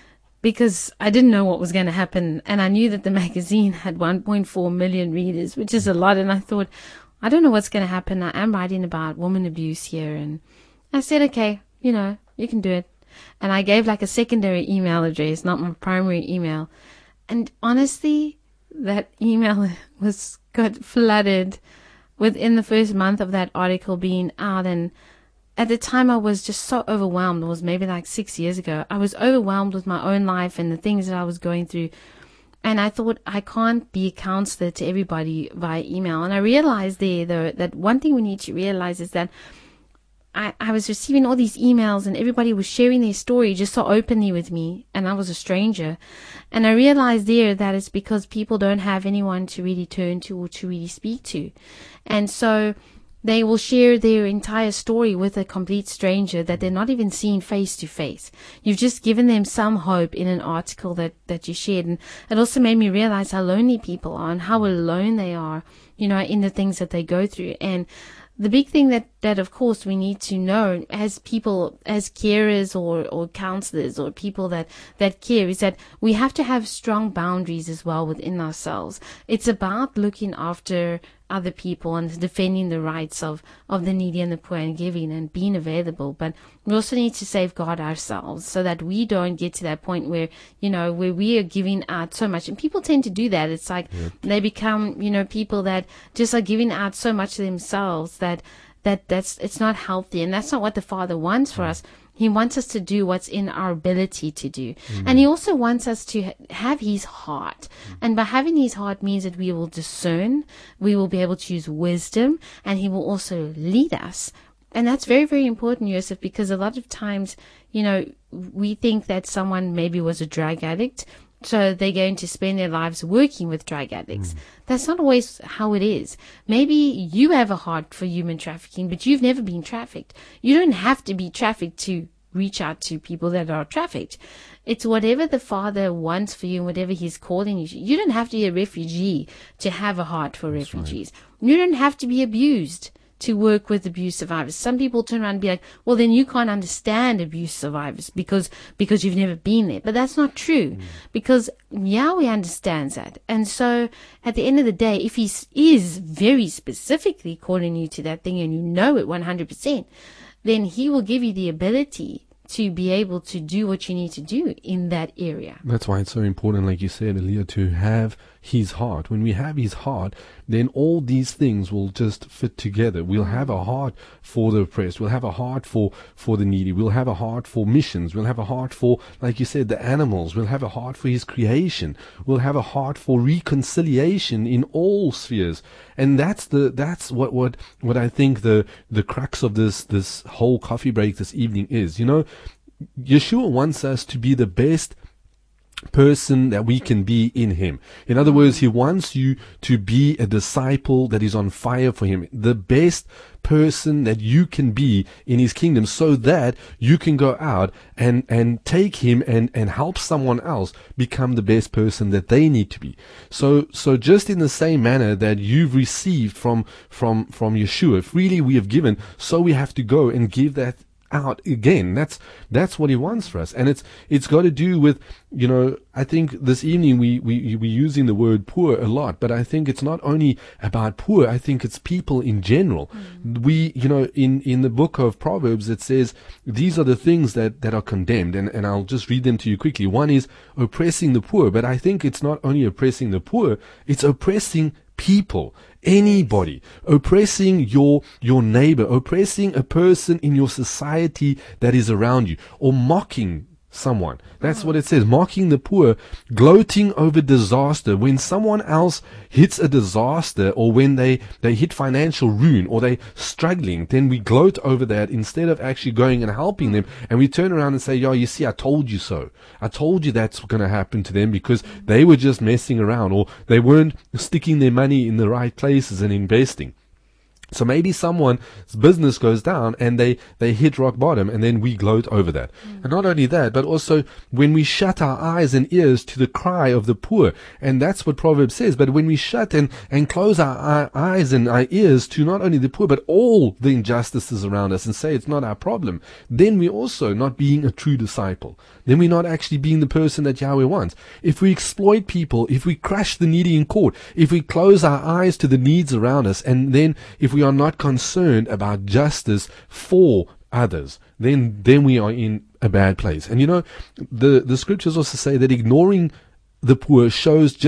because I didn't know what was going to happen. And I knew that the magazine had one point four million readers, which is a lot. And I thought, I don't know what's going to happen. I am writing about woman abuse here. And I said, okay, you know, you can do it. And I gave like a secondary email address, not my primary email. And honestly, that email was got flooded within the first month of that article being out. And at the time, I was just so overwhelmed. It was maybe like six years ago. I was overwhelmed with my own life and the things that I was going through. And I thought, I can't be a counselor to everybody via email. And I realized there, though, that one thing we need to realize is that I, I was receiving all these emails and everybody was sharing their story just so openly with me, and I was a stranger. And I realized there that it's because people don't have anyone to really turn to or to really speak to. And so they will share their entire story with a complete stranger that they're not even seeing face to face. You've just given them some hope in an article that, that you shared. And it also made me realize how lonely people are and how alone they are, you know, in the things that they go through. And the big thing that, that of course we need to know as people, as carers or, or counselors or people that, that care, is that we have to have strong boundaries as well within ourselves. It's about looking after other people and defending the rights of, of the needy and the poor and giving and being available. But we also need to safeguard ourselves so that we don't get to that point where, you know, where we are giving out so much. And people tend to do that. It's like yep. they become, you know, people that just are giving out so much to themselves that, that that's, it's not healthy. And that's not what the Father wants for us. He wants us to do what's in our ability to do. Mm. And he also wants us to ha- have his heart. Mm. And by having his heart means that we will discern, we will be able to use wisdom, and he will also lead us. And that's very, very important, Joseph, because a lot of times, you know, we think that someone maybe was a drug addict, so they're going to spend their lives working with drug addicts. Mm. That's not always how it is. Maybe you have a heart for human trafficking, but you've never been trafficked. You don't have to be trafficked to reach out to people that are trafficked. It's whatever the Father wants for you and whatever he's calling you. You don't have to be a refugee to have a heart for That's refugees. Right. You don't have to be abused to work with abuse survivors. Some people turn around and be like, well, then you can't understand abuse survivors because because you've never been there. But that's not true, mm. because Yahweh understands that. And so at the end of the day, if he is very specifically calling you to that thing and you know it one hundred percent, then he will give you the ability to be able to do what you need to do in that area. That's why it's so important, like you said, Elia, to have his heart. When we have his heart, then all these things will just fit together. We'll have a heart for the oppressed. We'll have a heart for, for the needy. We'll have a heart for missions. We'll have a heart for, like you said, the animals. We'll have a heart for his creation. We'll have a heart for reconciliation in all spheres. And that's the, that's what, what, what I think the, the crux of this, this whole coffee break this evening is. You know, Yeshua wants us to be the best person that we can be in him. In other words, he wants you to be a disciple that is on fire for him, the best person that you can be in his kingdom, so that you can go out and and take him and and help someone else become the best person that they need to be. So so just in the same manner that you've received from from from Yeshua, freely we have given, so we have to go and give that out again. That's that's what he wants for us. And it's it's got to do with, you know, I think this evening we, we, we're using the word poor a lot, but I think it's not only about poor, I think it's people in general. Mm. We, you know, in, in the book of Proverbs, it says, these are the things that, that are condemned, and, and I'll just read them to you quickly. One is oppressing the poor, but I think it's not only oppressing the poor, it's oppressing people, anybody, oppressing your your neighbor, oppressing a person in your society that is around you, or mocking someone. That's what it says. Mocking the poor, gloating over disaster. When someone else hits a disaster, or when they, they hit financial ruin, or they're struggling, then we gloat over that instead of actually going and helping them. And we turn around and say, yo, you see, I told you so. I told you that's going to happen to them because they were just messing around, or they weren't sticking their money in the right places and investing. So maybe someone's business goes down and they, they hit rock bottom, and then we gloat over that. Mm. And not only that, but also when we shut our eyes and ears to the cry of the poor. And that's what Proverbs says. But when we shut and, and close our, our eyes and our ears to not only the poor, but all the injustices around us, and say it's not our problem, then we're also not being a true disciple. Then we're not actually being the person that Yahweh wants. If we exploit people, if we crush the needy in court, if we close our eyes to the needs around us, and then if we We are not concerned about justice for others, then then we are in a bad place. And you know, the the scriptures also say that ignoring the poor shows just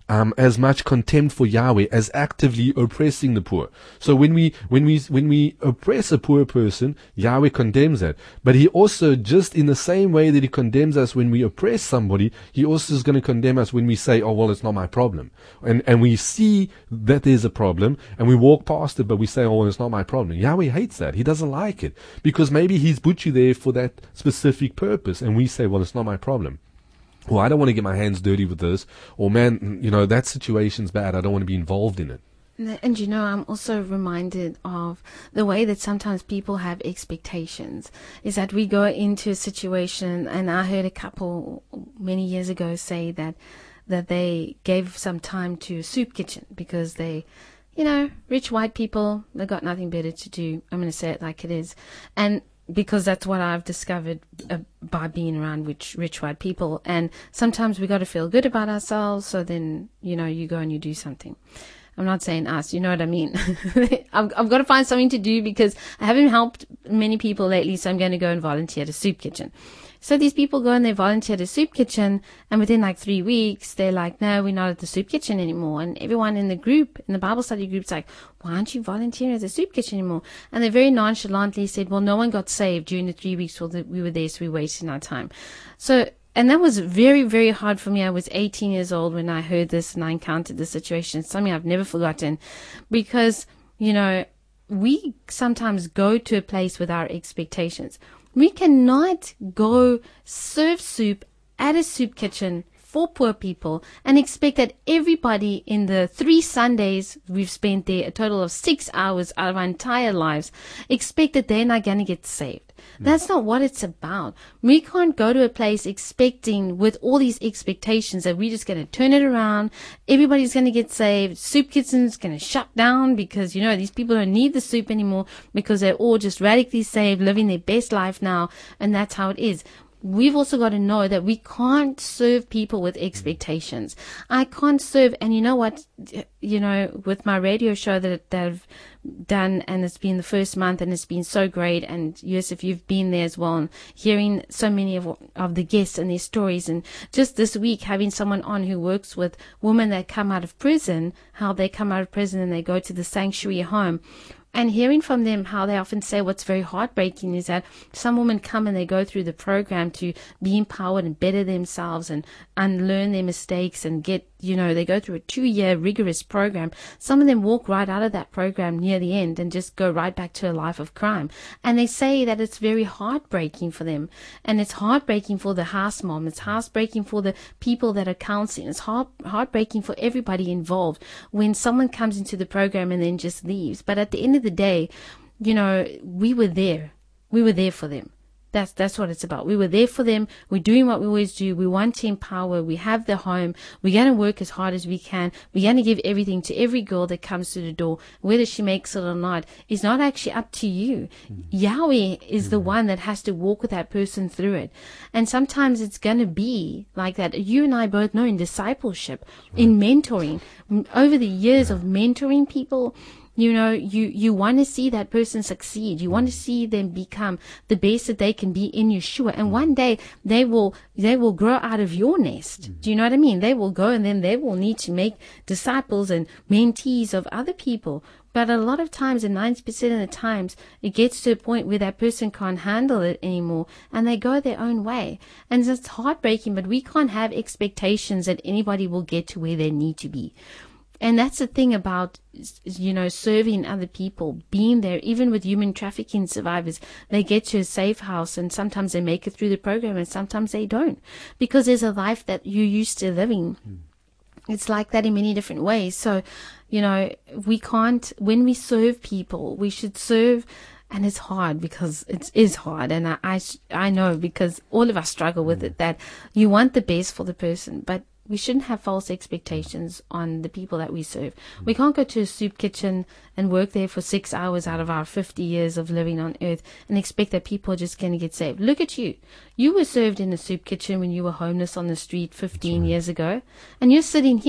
um, as much contempt for Yahweh as actively oppressing the poor. So when we when we when we oppress a poor person, Yahweh condemns that. But He also, just in the same way that He condemns us when we oppress somebody, He also is going to condemn us when we say, "Oh well, it's not my problem," and and we see that there's a problem and we walk past it, but we say, "Oh well, it's not my problem." Yahweh hates that. He doesn't like it because maybe He's put you there for that specific purpose, and we say, "Well, it's not my problem." Well, I don't want to get my hands dirty with this. Or, man, you know, that situation's bad. I don't want to be involved in it. And, you know, I'm also reminded of the way that sometimes people have expectations. Is that we go into a situation, and I heard a couple many years ago say that that they gave some time to a soup kitchen because they, you know, rich white people, they got nothing better to do. I'm going to say it like it is. And because that's what I've discovered uh, by being around rich, rich white people. And sometimes we got to feel good about ourselves. So then, you know, you go and you do something. I'm not saying us, you know what I mean? I've, I've got to find something to do because I haven't helped many people lately. So I'm going to go and volunteer at a soup kitchen. So these people go and they volunteer at a soup kitchen, and within like three weeks, they're like, no, we're not at the soup kitchen anymore. And everyone in the group, in the Bible study group's like, why aren't you volunteering at the soup kitchen anymore? And they very nonchalantly said, well, no one got saved during the three weeks while we were there, so we wasted our time. So, and that was very, very hard for me. I was eighteen years old when I heard this and I encountered this situation. It's something I've never forgotten because, you know, we sometimes go to a place with our expectations. We cannot go serve soup at a soup kitchen for poor people and expect that everybody in the three Sundays we've spent there, a total of six hours out of our entire lives, expect that they're not going to get saved. Mm. That's not what it's about. We can't go to a place expecting, with all these expectations, that we're just going to turn it around, everybody's going to get saved, soup kitchen's going to shut down because, you know, these people don't need the soup anymore because they're all just radically saved, living their best life now, and that's how it is. We've also got to know that we can't serve people with expectations. I can't serve, and you know what, you know, with my radio show that, that I've done, and it's been the first month, and it's been so great, and yes, if you've been there as well, and hearing so many of of the guests and their stories, and just this week having someone on who works with women that come out of prison, how they come out of prison and they go to the sanctuary home. And hearing from them how they often say what's very heartbreaking is that some women come and they go through the program to be empowered and better themselves and unlearn their mistakes and get, you know, they go through a two-year rigorous program. Some of them walk right out of that program near the end and just go right back to a life of crime. And they say that it's very heartbreaking for them. And it's heartbreaking for the house mom. It's heartbreaking for the people that are counseling. It's heart, heartbreaking for everybody involved when someone comes into the program and then just leaves. But at the end of the day, you know, we were there. We were there for them. That's that's what it's about. We were there for them. We're doing what we always do. We want to empower. We have the home. We're going to work as hard as we can. We're going to give everything to every girl that comes to the door. Whether she makes it or not is not actually up to you. Mm-hmm. Yahweh is mm-hmm. the one that has to walk with that person through it. And sometimes it's going to be like that. You and I both know in discipleship, right. in mentoring, over the years yeah. of mentoring people, you know, you, you want to see that person succeed. You want to see them become the best that they can be in Yeshua. And one day they will, they will grow out of your nest. Do you know what I mean? They will go and then they will need to make disciples and mentees of other people. But a lot of times, and ninety percent of the times, it gets to a point where that person can't handle it anymore and they go their own way. And it's heartbreaking, but we can't have expectations that anybody will get to where they need to be. And that's the thing about, you know, serving other people, being there, even with human trafficking survivors. They get to a safe house and sometimes they make it through the program and sometimes they don't, because there's a life that you're used to living. Mm. It's like that in many different ways. So, you know, we can't, when we serve people, we should serve. And it's hard because it is hard. And I, I, I know, because all of us struggle with mm. it, that you want the best for the person, but we shouldn't have false expectations on the people that we serve. We can't go to a soup kitchen and work there for six hours out of our fifty years of living on earth and expect that people are just going to get saved. Look at you. You were served in a soup kitchen when you were homeless on the street fifteen years ago, and you're sitting here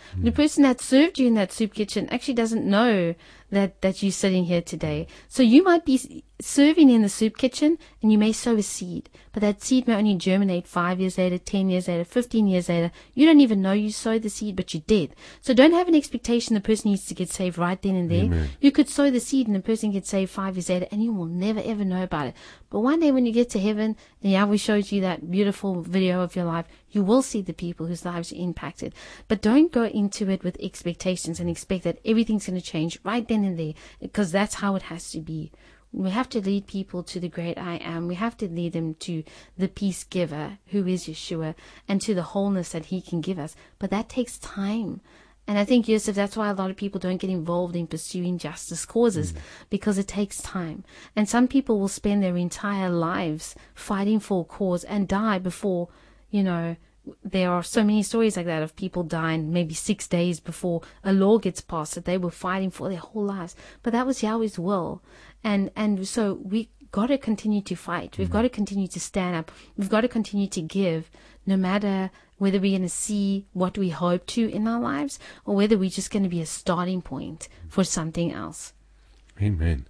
The person that served you in that soup kitchen actually doesn't know that, that you're sitting here today. So you might be serving in the soup kitchen and you may sow a seed, but that seed may only germinate five years later, ten years later, fifteen years later. You don't even know you sowed the seed, but you did. So don't have an expectation the person needs to get saved right then and there. Amen. You could sow the seed and the person gets saved five years later and you will never ever know about it. But one day when you get to heaven and Yahweh shows you that beautiful video of your life, you will see the people whose lives are impacted. But don't go into it with expectations and expect that everything's going to change right then and there, because that's how it has to be. We have to lead people to the great I Am. We have to lead them to the peace giver, who is Yeshua, and to the wholeness that he can give us. But that takes time. And I think, Yosef, that's why a lot of people don't get involved in pursuing justice causes, mm. because it takes time. And some people will spend their entire lives fighting for a cause and die before, you know, there are so many stories like that of people dying maybe six days before a law gets passed that they were fighting for their whole lives. But that was Yahweh's will. And and so we got to continue to fight. We've mm-hmm. got to continue to stand up. We've got to continue to give, no matter whether we're going to see what we hope to in our lives or whether we're just going to be a starting point for something else. Amen.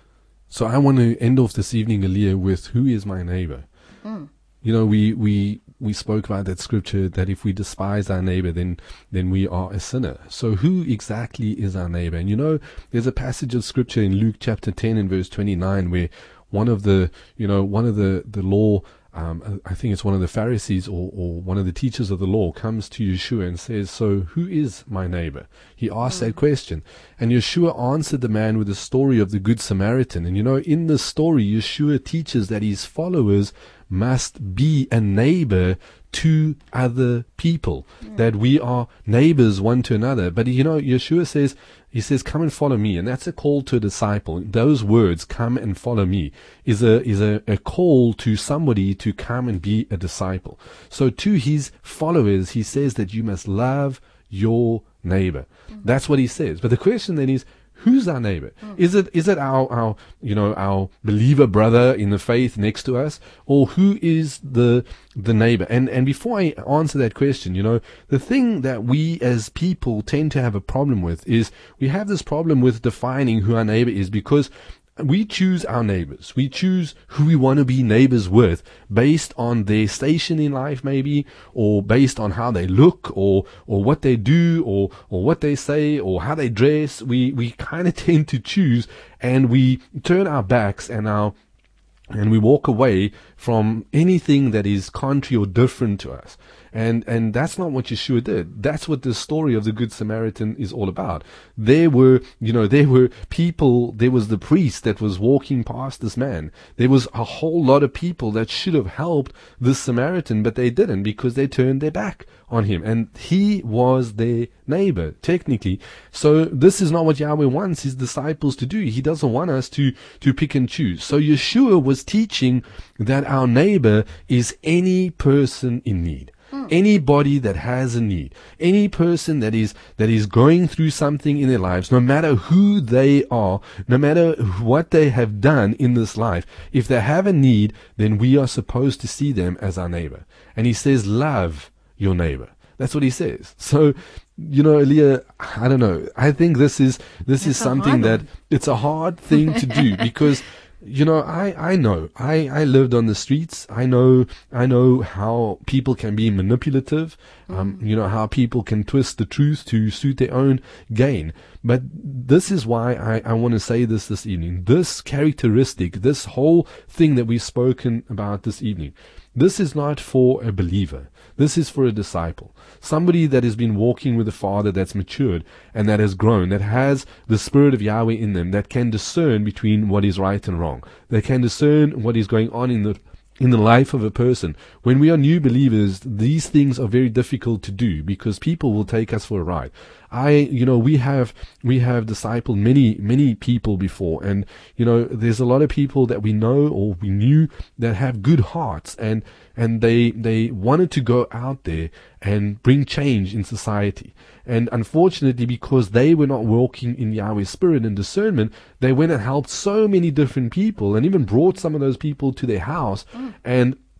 So I want to end off this evening, Aliyah, with who is my neighbor? Mm. You know, we, we, we spoke about that scripture that if we despise our neighbor, then, then we are a sinner. So who exactly is our neighbor? And you know, there's a passage of scripture in Luke chapter ten and verse twenty-nine where one of the, you know, one of the, the law, um, I think it's one of the Pharisees or, or one of the teachers of the law comes to Yeshua and says, so who is my neighbor? He asked mm. that question. And Yeshua answered the man with the story of the Good Samaritan. And you know, in this story, Yeshua teaches that his followers must be a neighbor to other people, yeah. that we are neighbors one to another. But you know, Yeshua says, he says, come and follow me. And that's a call to a disciple. Those words, come and follow me, is a, is a, a call to somebody to come and be a disciple. So to his followers, he says that you must love your neighbor. Mm-hmm. That's what he says. But the question then is, who's our neighbor? Mm. Is it is it our, our you know our believer brother in the faith next to us, or who is the the neighbor? And and before I answer that question, you know, the thing that we as people tend to have a problem with is we have this problem with defining who our neighbor is, because we choose our neighbors. We choose who we want to be neighbors with based on their station in life, maybe, or based on how they look, or or what they do, or or what they say, or how they dress. We we kind of tend to choose, and we turn our backs and our and we walk away from anything that is contrary or different to us. And and that's not what Yeshua did. That's what the story of the Good Samaritan is all about. There were, you know, there were people, there was the priest that was walking past this man. There was a whole lot of people that should have helped this Samaritan, but they didn't because they turned their back on him. And he was their neighbor, technically. So this is not what Yahweh wants his disciples to do. He doesn't want us to, to pick and choose. So Yeshua was teaching that our neighbor is any person in need. Anybody that has a need, any person that is that is going through something in their lives, no matter who they are, no matter what they have done in this life, if they have a need, then we are supposed to see them as our neighbor. And he says, love your neighbor. That's what he says. So, you know, Aliyah, I don't know. I think this is this That's is something that it's a hard thing to do because, you know, I, I know, I, I lived on the streets. I know, I know how people can be manipulative. Um, mm. you know, how people can twist the truth to suit their own gain. But this is why I, I want to say this this evening. This characteristic, this whole thing that we've spoken about this evening, this is not for a believer. This is for a disciple. Somebody that has been walking with the Father, that's matured and that has grown, that has the Spirit of Yahweh in them, that can discern between what is right and wrong. They can discern what is going on in the in the life of a person. When we are new believers, these things are very difficult to do because people will take us for a ride. I, you know, we have, we have discipled many, many people before. And, you know, there's a lot of people that we know or we knew that have good hearts and, and they, they wanted to go out there and bring change in society. And unfortunately, because they were not walking in Yahweh's Spirit and discernment, they went and helped so many different people and even brought some of those people to their house. Mm. And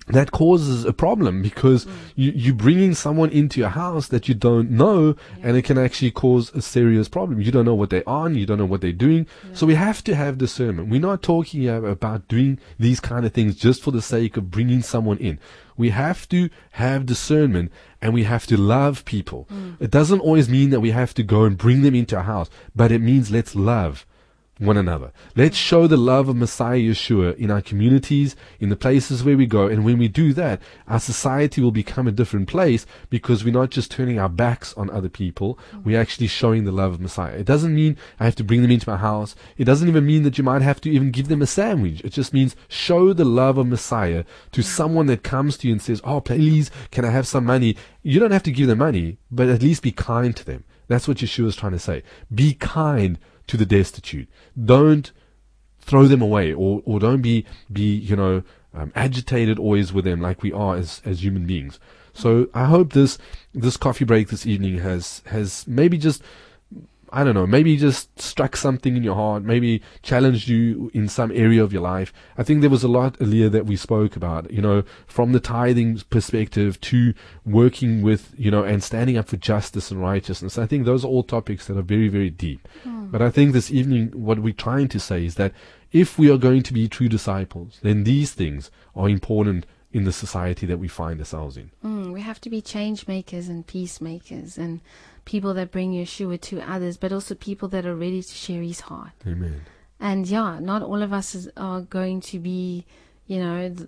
that causes a problem because mm. you, you're bringing someone into your house that you don't know, yeah. and it can actually cause a serious problem. You don't know what they're on, you don't know what they're doing. Yeah. So we have to have discernment. We're not talking about doing these kind of things just for the sake of bringing someone in. We have to have discernment, and we have to love people. Mm. It doesn't always mean that we have to go and bring them into our house, but it means let's love one another. Let's show the love of Messiah Yeshua in our communities, in the places where we go. And when we do that, our society will become a different place because we're not just turning our backs on other people. We're actually showing the love of Messiah. It doesn't mean I have to bring them into my house. It doesn't even mean that you might have to even give them a sandwich. It just means show the love of Messiah to someone that comes to you and says, oh, please, can I have some money? You don't have to give them money, but at least be kind to them. That's what Yeshua is trying to say. Be kind to the destitute. Don't throw them away, or, or don't be, be, you know, um, agitated always with them like we are as, as human beings. So I hope this, this coffee break this evening has, has maybe just, I don't know, maybe just struck something in your heart, maybe challenged you in some area of your life. I think there was a lot earlier that we spoke about, you know, from the tithing perspective to working with, you know, and standing up for justice and righteousness. I think those are all topics that are very, very deep. Mm. But I think this evening, what we're trying to say is that if we are going to be true disciples, then these things are important in the society that we find ourselves in. Mm, we have to be change makers and peacemakers and people that bring Yeshua to others, but also people that are ready to share his heart. Amen. And yeah, not all of us is, are going to be, you know, the,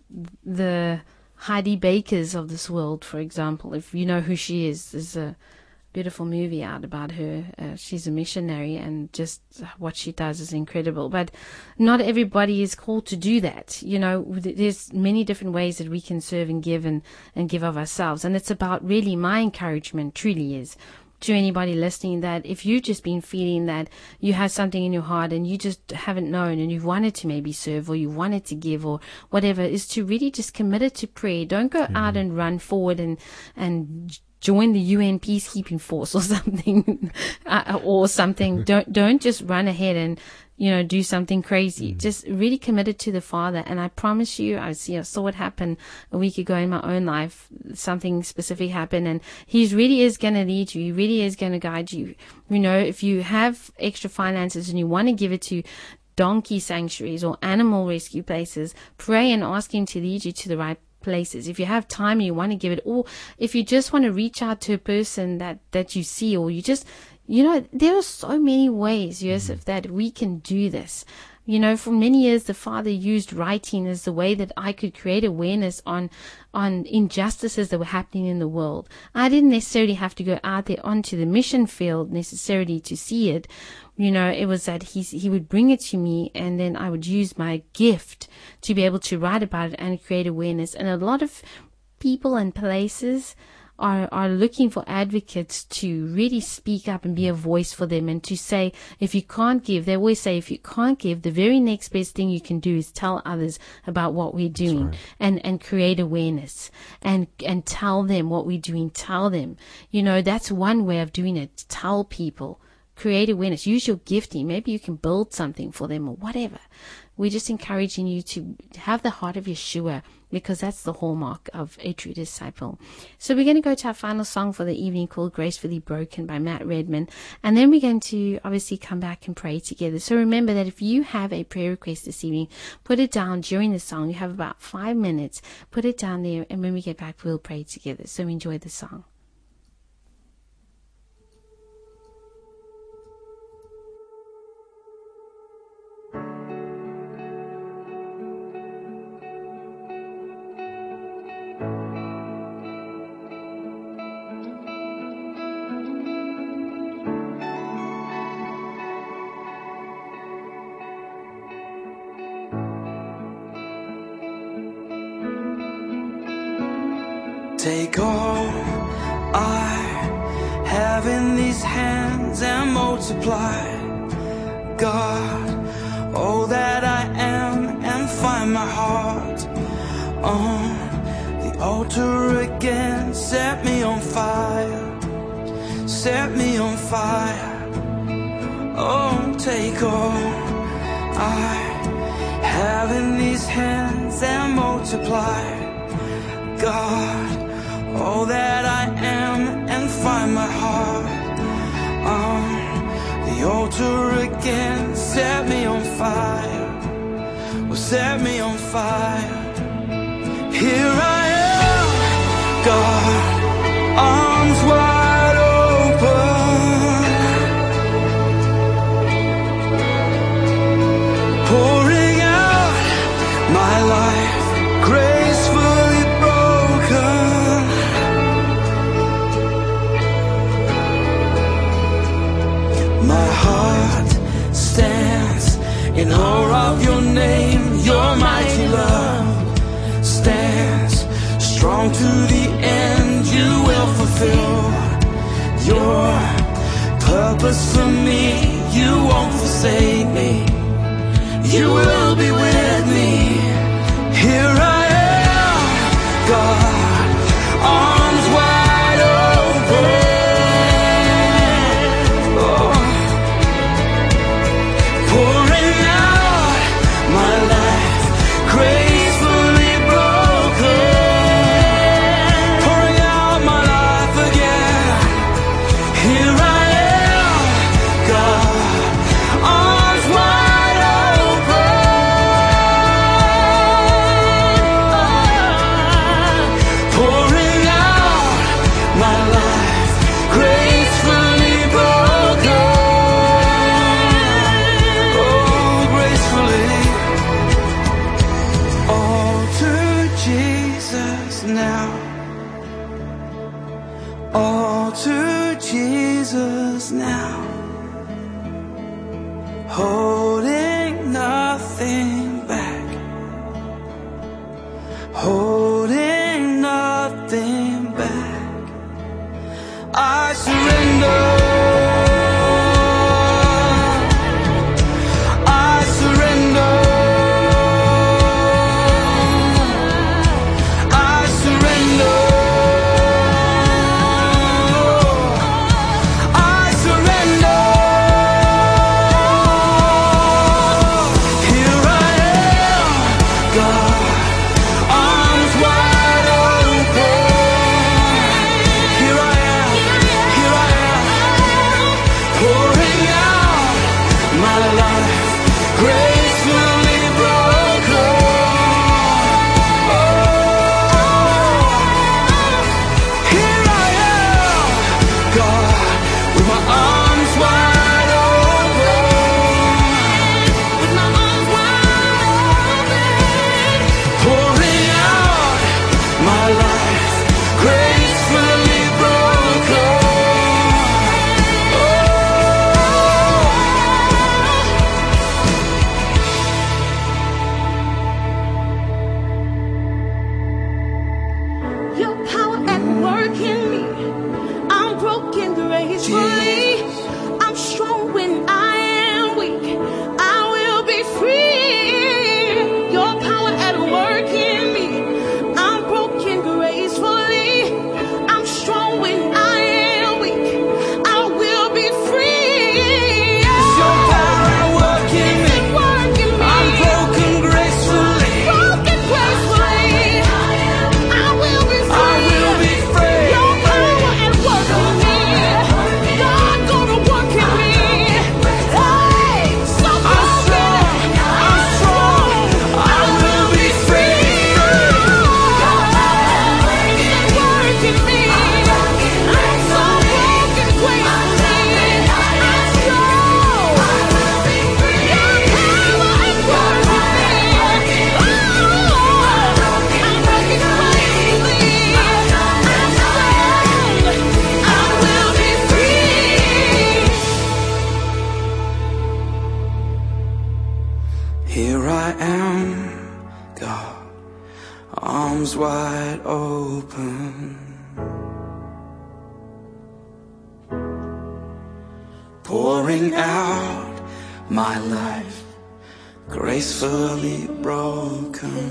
the Heidi Bakers of this world, for example. If you know who she is, there's a beautiful movie out about her. Uh, she's a missionary, and just what she does is incredible. But not everybody is called to do that. You know, there's many different ways that we can serve and give and, and give of ourselves. And it's about really, my encouragement truly is to anybody listening, that if you've just been feeling that you have something in your heart and you just haven't known and you've wanted to maybe serve or you wanted to give or whatever, is to really just commit it to prayer. Don't go mm-hmm. out and run forward and, and join the U N peacekeeping force or something, uh, or something. Don't, don't just run ahead and, you know, do something crazy. Mm. Just really committed to the Father. And I promise you, I see, I saw it happen a week ago in my own life. Something specific happened, and He really is going to lead you. He really is going to guide you. You know, if you have extra finances and you want to give it to donkey sanctuaries or animal rescue places, pray and ask Him to lead you to the right places. If you have time and you want to give it, or if you just want to reach out to a person that, that you see, or you just, you know, there are so many ways, Yosef, that we can do this. You know, for many years, the Father used writing as the way that I could create awareness on, on injustices that were happening in the world. I didn't necessarily have to go out there onto the mission field necessarily to see it. You know, it was that he, he would bring it to me, and then I would use my gift to be able to write about it and create awareness. And a lot of people and places are, are looking for advocates to really speak up and be a voice for them, and to say, if you can't give, they always say, if you can't give, the very next best thing you can do is tell others about what we're doing. Right. and, and create awareness and, and tell them what we're doing. Tell them, you know, that's one way of doing it. Tell people. Create awareness. Use your gifting. Maybe you can build something for them or whatever. We're just encouraging you to have the heart of Yeshua, because that's the hallmark of a true disciple. So we're going to go to our final song for the evening, called Gracefully Broken by Matt Redman. And then we're going to obviously come back and pray together. So remember that if you have a prayer request this evening, put it down during the song. You have about five minutes. Put it down there, and when we get back, we'll pray together. So enjoy the song. Take all I have in these hands and multiply, God, all that I am, and find my heart on the altar again. Set me on fire, set me on fire. Oh, take all I have having these hands and multiply, God, all that I am, and find my heart on the altar again. Set me on fire, well, set me on fire. Here I am, God, arms wide open, pouring out my life, gracefully broken. My heart stands in awe of your name. Your mighty love stands strong to the end. You will fulfill your purpose for me. You won't forsake me. You will be with me. Here I am, God, arms wide open. Oh. Pouring out my life, gracefully broken. Pouring out my life again. Here I am, God, arms wide open. Pouring out my life, gracefully broken. Oh, gracefully. All to Jesus now. All to Jesus now. Holding nothing back. Holding nothing back. I surrender. I surrender. I surrender. I surrender. Here I am, God, arms wide open. Here I am, here I am, pouring out my life, gracefully broken. Oh, here I am, God, with my arms wide open, with my arms wide open, pouring out my life, gracefully broken. Oh, Your power at work in me. I'm broken gracefully. I'm strong when I am weak. I will be free. Your power at work in me. I'm broken gracefully. I'm strong when I am weak. I will be free. your power at work in me. Work in me. I'm broken gracefully. Broken gracefully. I will be free. I will be free. Your power at work in me. God, go to work in me. Hey, so I'm strong. I'm strong. I will be free. work in me. I'm so broken gracefully. I'm strong. Your power at work in me. Oh, I'm broken gracefully. I'm strong. I will be free. Here I am, God, arms wide open, pouring out my life, gracefully broken.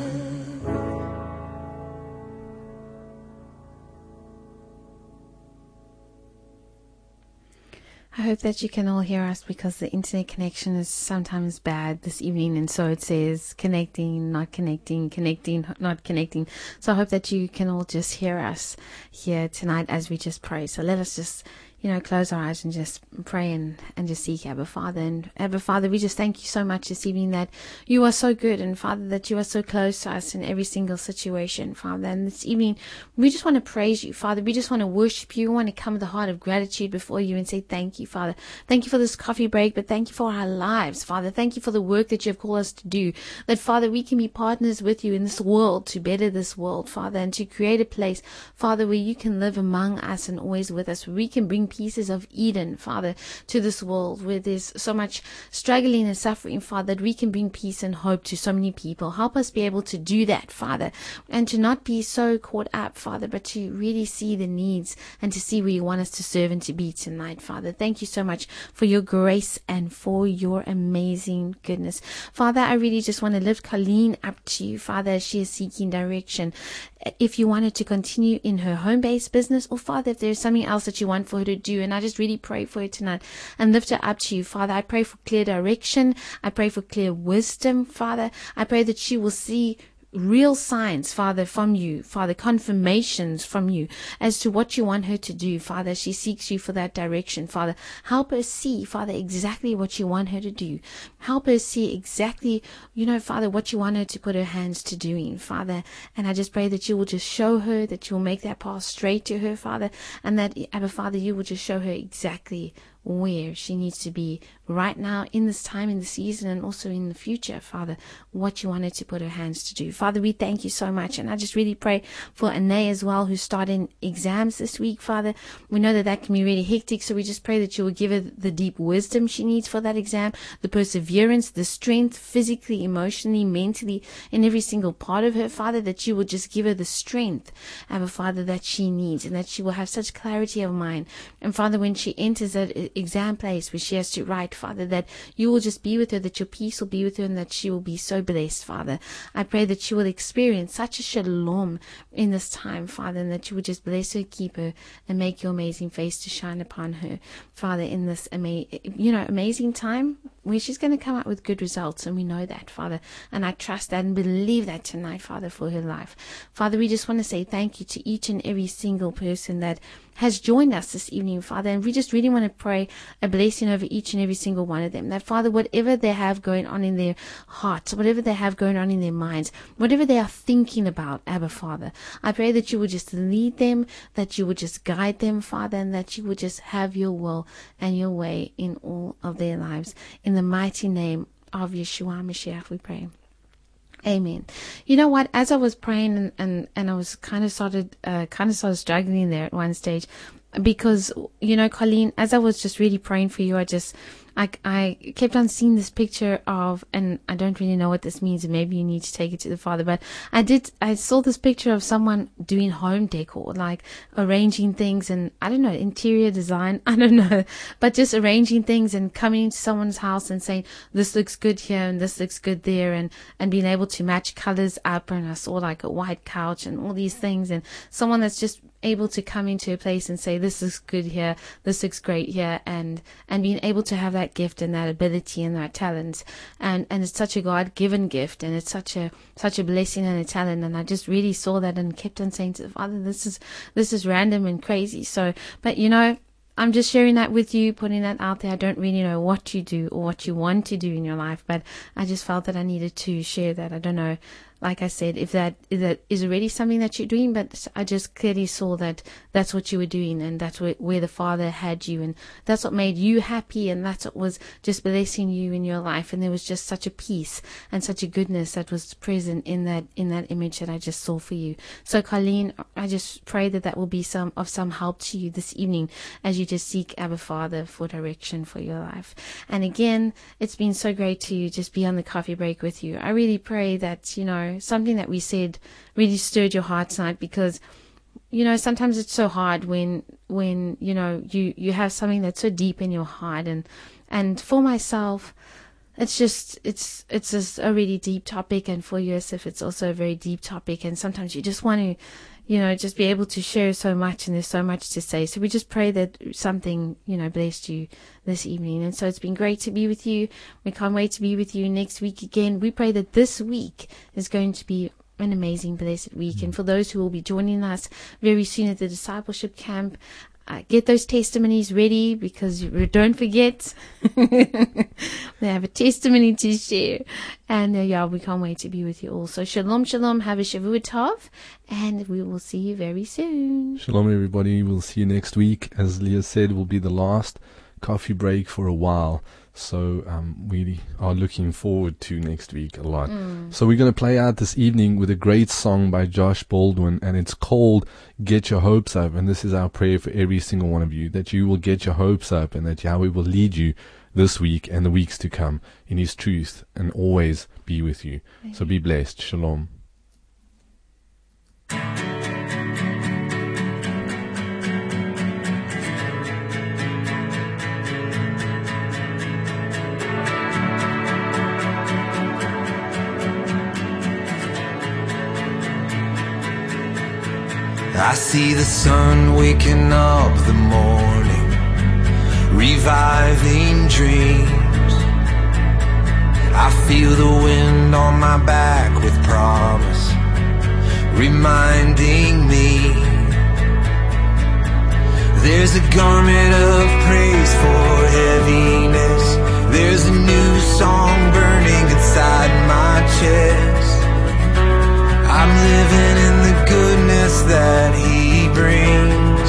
I hope that you can all hear us because the internet connection is sometimes bad this evening, and so it says connecting, not connecting, connecting, not connecting. So I hope that you can all just hear us here tonight as we just pray. So let us just, you know, close our eyes and just pray and, and just seek Abba Father. And Abba Father, we just thank you so much this evening that you are so good, and Father, that you are so close to us in every single situation, Father. And this evening, we just want to praise you, Father. We just want to worship you. We want to come with a heart of gratitude before you and say thank you, Father. Thank you for this coffee break, but thank you for our lives, Father. Thank you for the work that you have called us to do. That, Father, we can be partners with you in this world to better this world, Father, and to create a place, Father, where you can live among us and always with us, where we can bring pieces of Eden, Father, to this world where there's so much struggling and suffering, Father, that we can bring peace and hope to so many people. Help us be able to do that, Father, and to not be so caught up, Father, but to really see the needs and to see where you want us to serve and to be tonight, Father. Thank you so much for your grace and for your amazing goodness. Father, I really just want to lift Colleen up to you, Father, as she is seeking direction. If you wanted to continue in her home-based business, or Father, if there's something else that you want for her to do, and I just really pray for her tonight and lift her up to you, Father. I pray for clear direction. I pray for clear wisdom, Father. I pray that she will see real signs, Father, from you, Father, confirmations from you as to what you want her to do, Father. She seeks you for that direction, Father. Help her see, Father, exactly what you want her to do. Help her see exactly, you know, Father, what you want her to put her hands to doing, Father. And I just pray that you will just show her, that you will make that path straight to her, Father, and that, Abba Father, you will just show her exactly where she needs to be right now in this time, in the season, and also in the future, Father, what you wanted to put her hands to do. Father, we thank you so much, and I just really pray for Anae as well, who's starting exams this week, Father. We know that that can be really hectic, so we just pray that you will give her the deep wisdom she needs for that exam, the perseverance, the strength, physically, emotionally, mentally, in every single part of her, Father, that you will just give her the strength, Abba Father, that she needs, and that she will have such clarity of mind. And Father, when she enters that exam place where she has to write, Father, that you will just be with her, that your peace will be with her, and that she will be so blessed, Father. I pray that she will experience such a shalom in this time, Father, and that you will just bless her, keep her, and make your amazing face to shine upon her, Father, in this ama- you know, amazing time where she's going to come out with good results, and we know that, Father, and I trust that and believe that tonight, Father, for her life. Father, we just want to say thank you to each and every single person that has joined us this evening, Father, and we just really want to pray a blessing over each and every single one of them, that, Father, whatever they have going on in their hearts, whatever they have going on in their minds, whatever they are thinking about, Abba, Father, I pray that you would just lead them, that you would just guide them, Father, and that you would just have your will and your way in all of their lives. In the mighty name of Yeshua Mashiach, we pray. Amen. You know what? As I was praying and, and, and I was kind of started, uh, kind of started struggling there at one stage, because, you know, Colleen, as I was just really praying for you, I just, I, I kept on seeing this picture of, and I don't really know what this means, and maybe you need to take it to the Father, but I did, I saw this picture of someone doing home decor, like arranging things, and I don't know, interior design, I don't know, but just arranging things and coming into someone's house and saying, this looks good here and this looks good there, and, and being able to match colors up, and I saw like a white couch and all these things, and someone that's just able to come into a place and say, this looks good here, this looks great here, and and being able to have that gift and that ability and that talent, and and it's such a God-given gift, and it's such a such a blessing and a talent. And I just really saw that and kept on saying to the Father, this is this is random and crazy. So, but you know, I'm just sharing that with you, putting that out there. I don't really know what you do or what you want to do in your life, but I just felt that I needed to share that. I don't know, like I said, if that, if that is already something that you're doing, but I just clearly saw that that's what you were doing, and that's where, where the Father had you, and that's what made you happy, and that's what was just blessing you in your life. And there was just such a peace and such a goodness that was present in that in that image that I just saw for you. So, Colleen, I just pray that that will be some of some help to you this evening as you just seek Abba Father for direction for your life. And again, it's been so great to just be on the coffee break with you. I really pray that, you know, something that we said really stirred your heart tonight, because, you know, sometimes it's so hard when, when, you know, you, you have something that's so deep in your heart. And, and for myself, it's just, it's, it's just a really deep topic. And for Yosef, it's also a very deep topic. And sometimes you just want to, you know, just be able to share so much, and there's so much to say. So we just pray that something, you know, blessed you this evening. And so it's been great to be with you. We can't wait to be with you next week again. We pray that this week is going to be an amazing, blessed week. Mm-hmm. And for those who will be joining us very soon at the discipleship camp, Uh, get those testimonies ready, because you don't forget they have a testimony to share. And uh, yeah, we can't wait to be with you all. So shalom, shalom, have a Shavua Tov, and we will see you very soon. Shalom, everybody. We'll see you next week. As Leah said, will be the last coffee break for a while. So um, we are looking forward to next week a lot. Mm. So we're going to play out this evening with a great song by Josh Baldwin, and it's called Get Your Hopes Up. And this is our prayer for every single one of you, that you will get your hopes up, and that Yahweh will lead you this week and the weeks to come in His truth and always be with you. Thank so be blessed. Shalom. I see the sun waking up the morning, reviving dreams. I feel the wind on my back with promise, reminding me there's a garment of praise for heaviness. There's a new song burning inside my chest. I'm living in the goodness that He brings.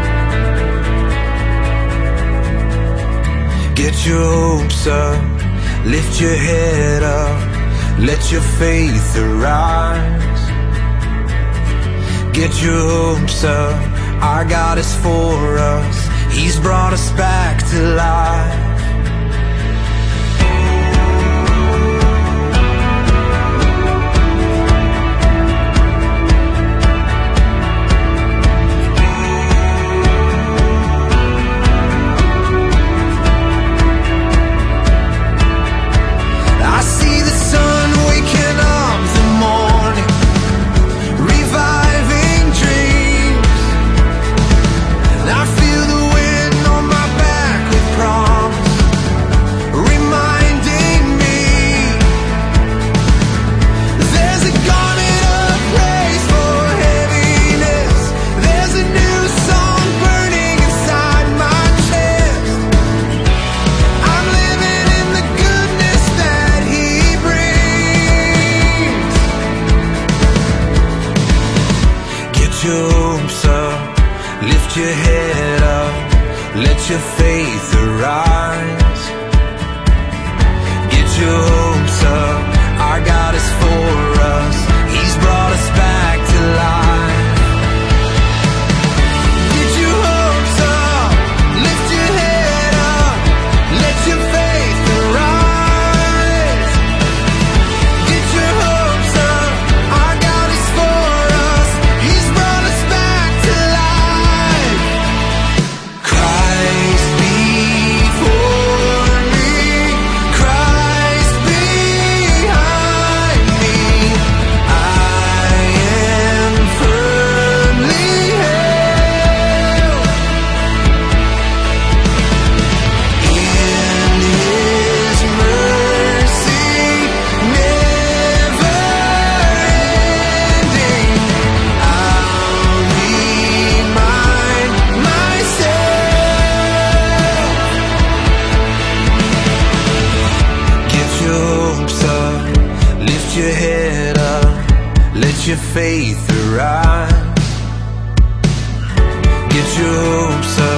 Get your hopes up, lift your head up, let your faith arise. Get your hopes up, our God is for us, He's brought us back to life. Your faith arise. Get your hopes up, our God is for us, He's brought us back to life. Get your hopes up, lift your head up, let your faith arise. Get your hopes up, our God is for us, He's brought us back to life. Christ before me, Christ behind me, I am firmly held in His mercy, never ending. I'll remind myself. Get your hopes up, lift your head up, let your faith arise. Get your hopes up,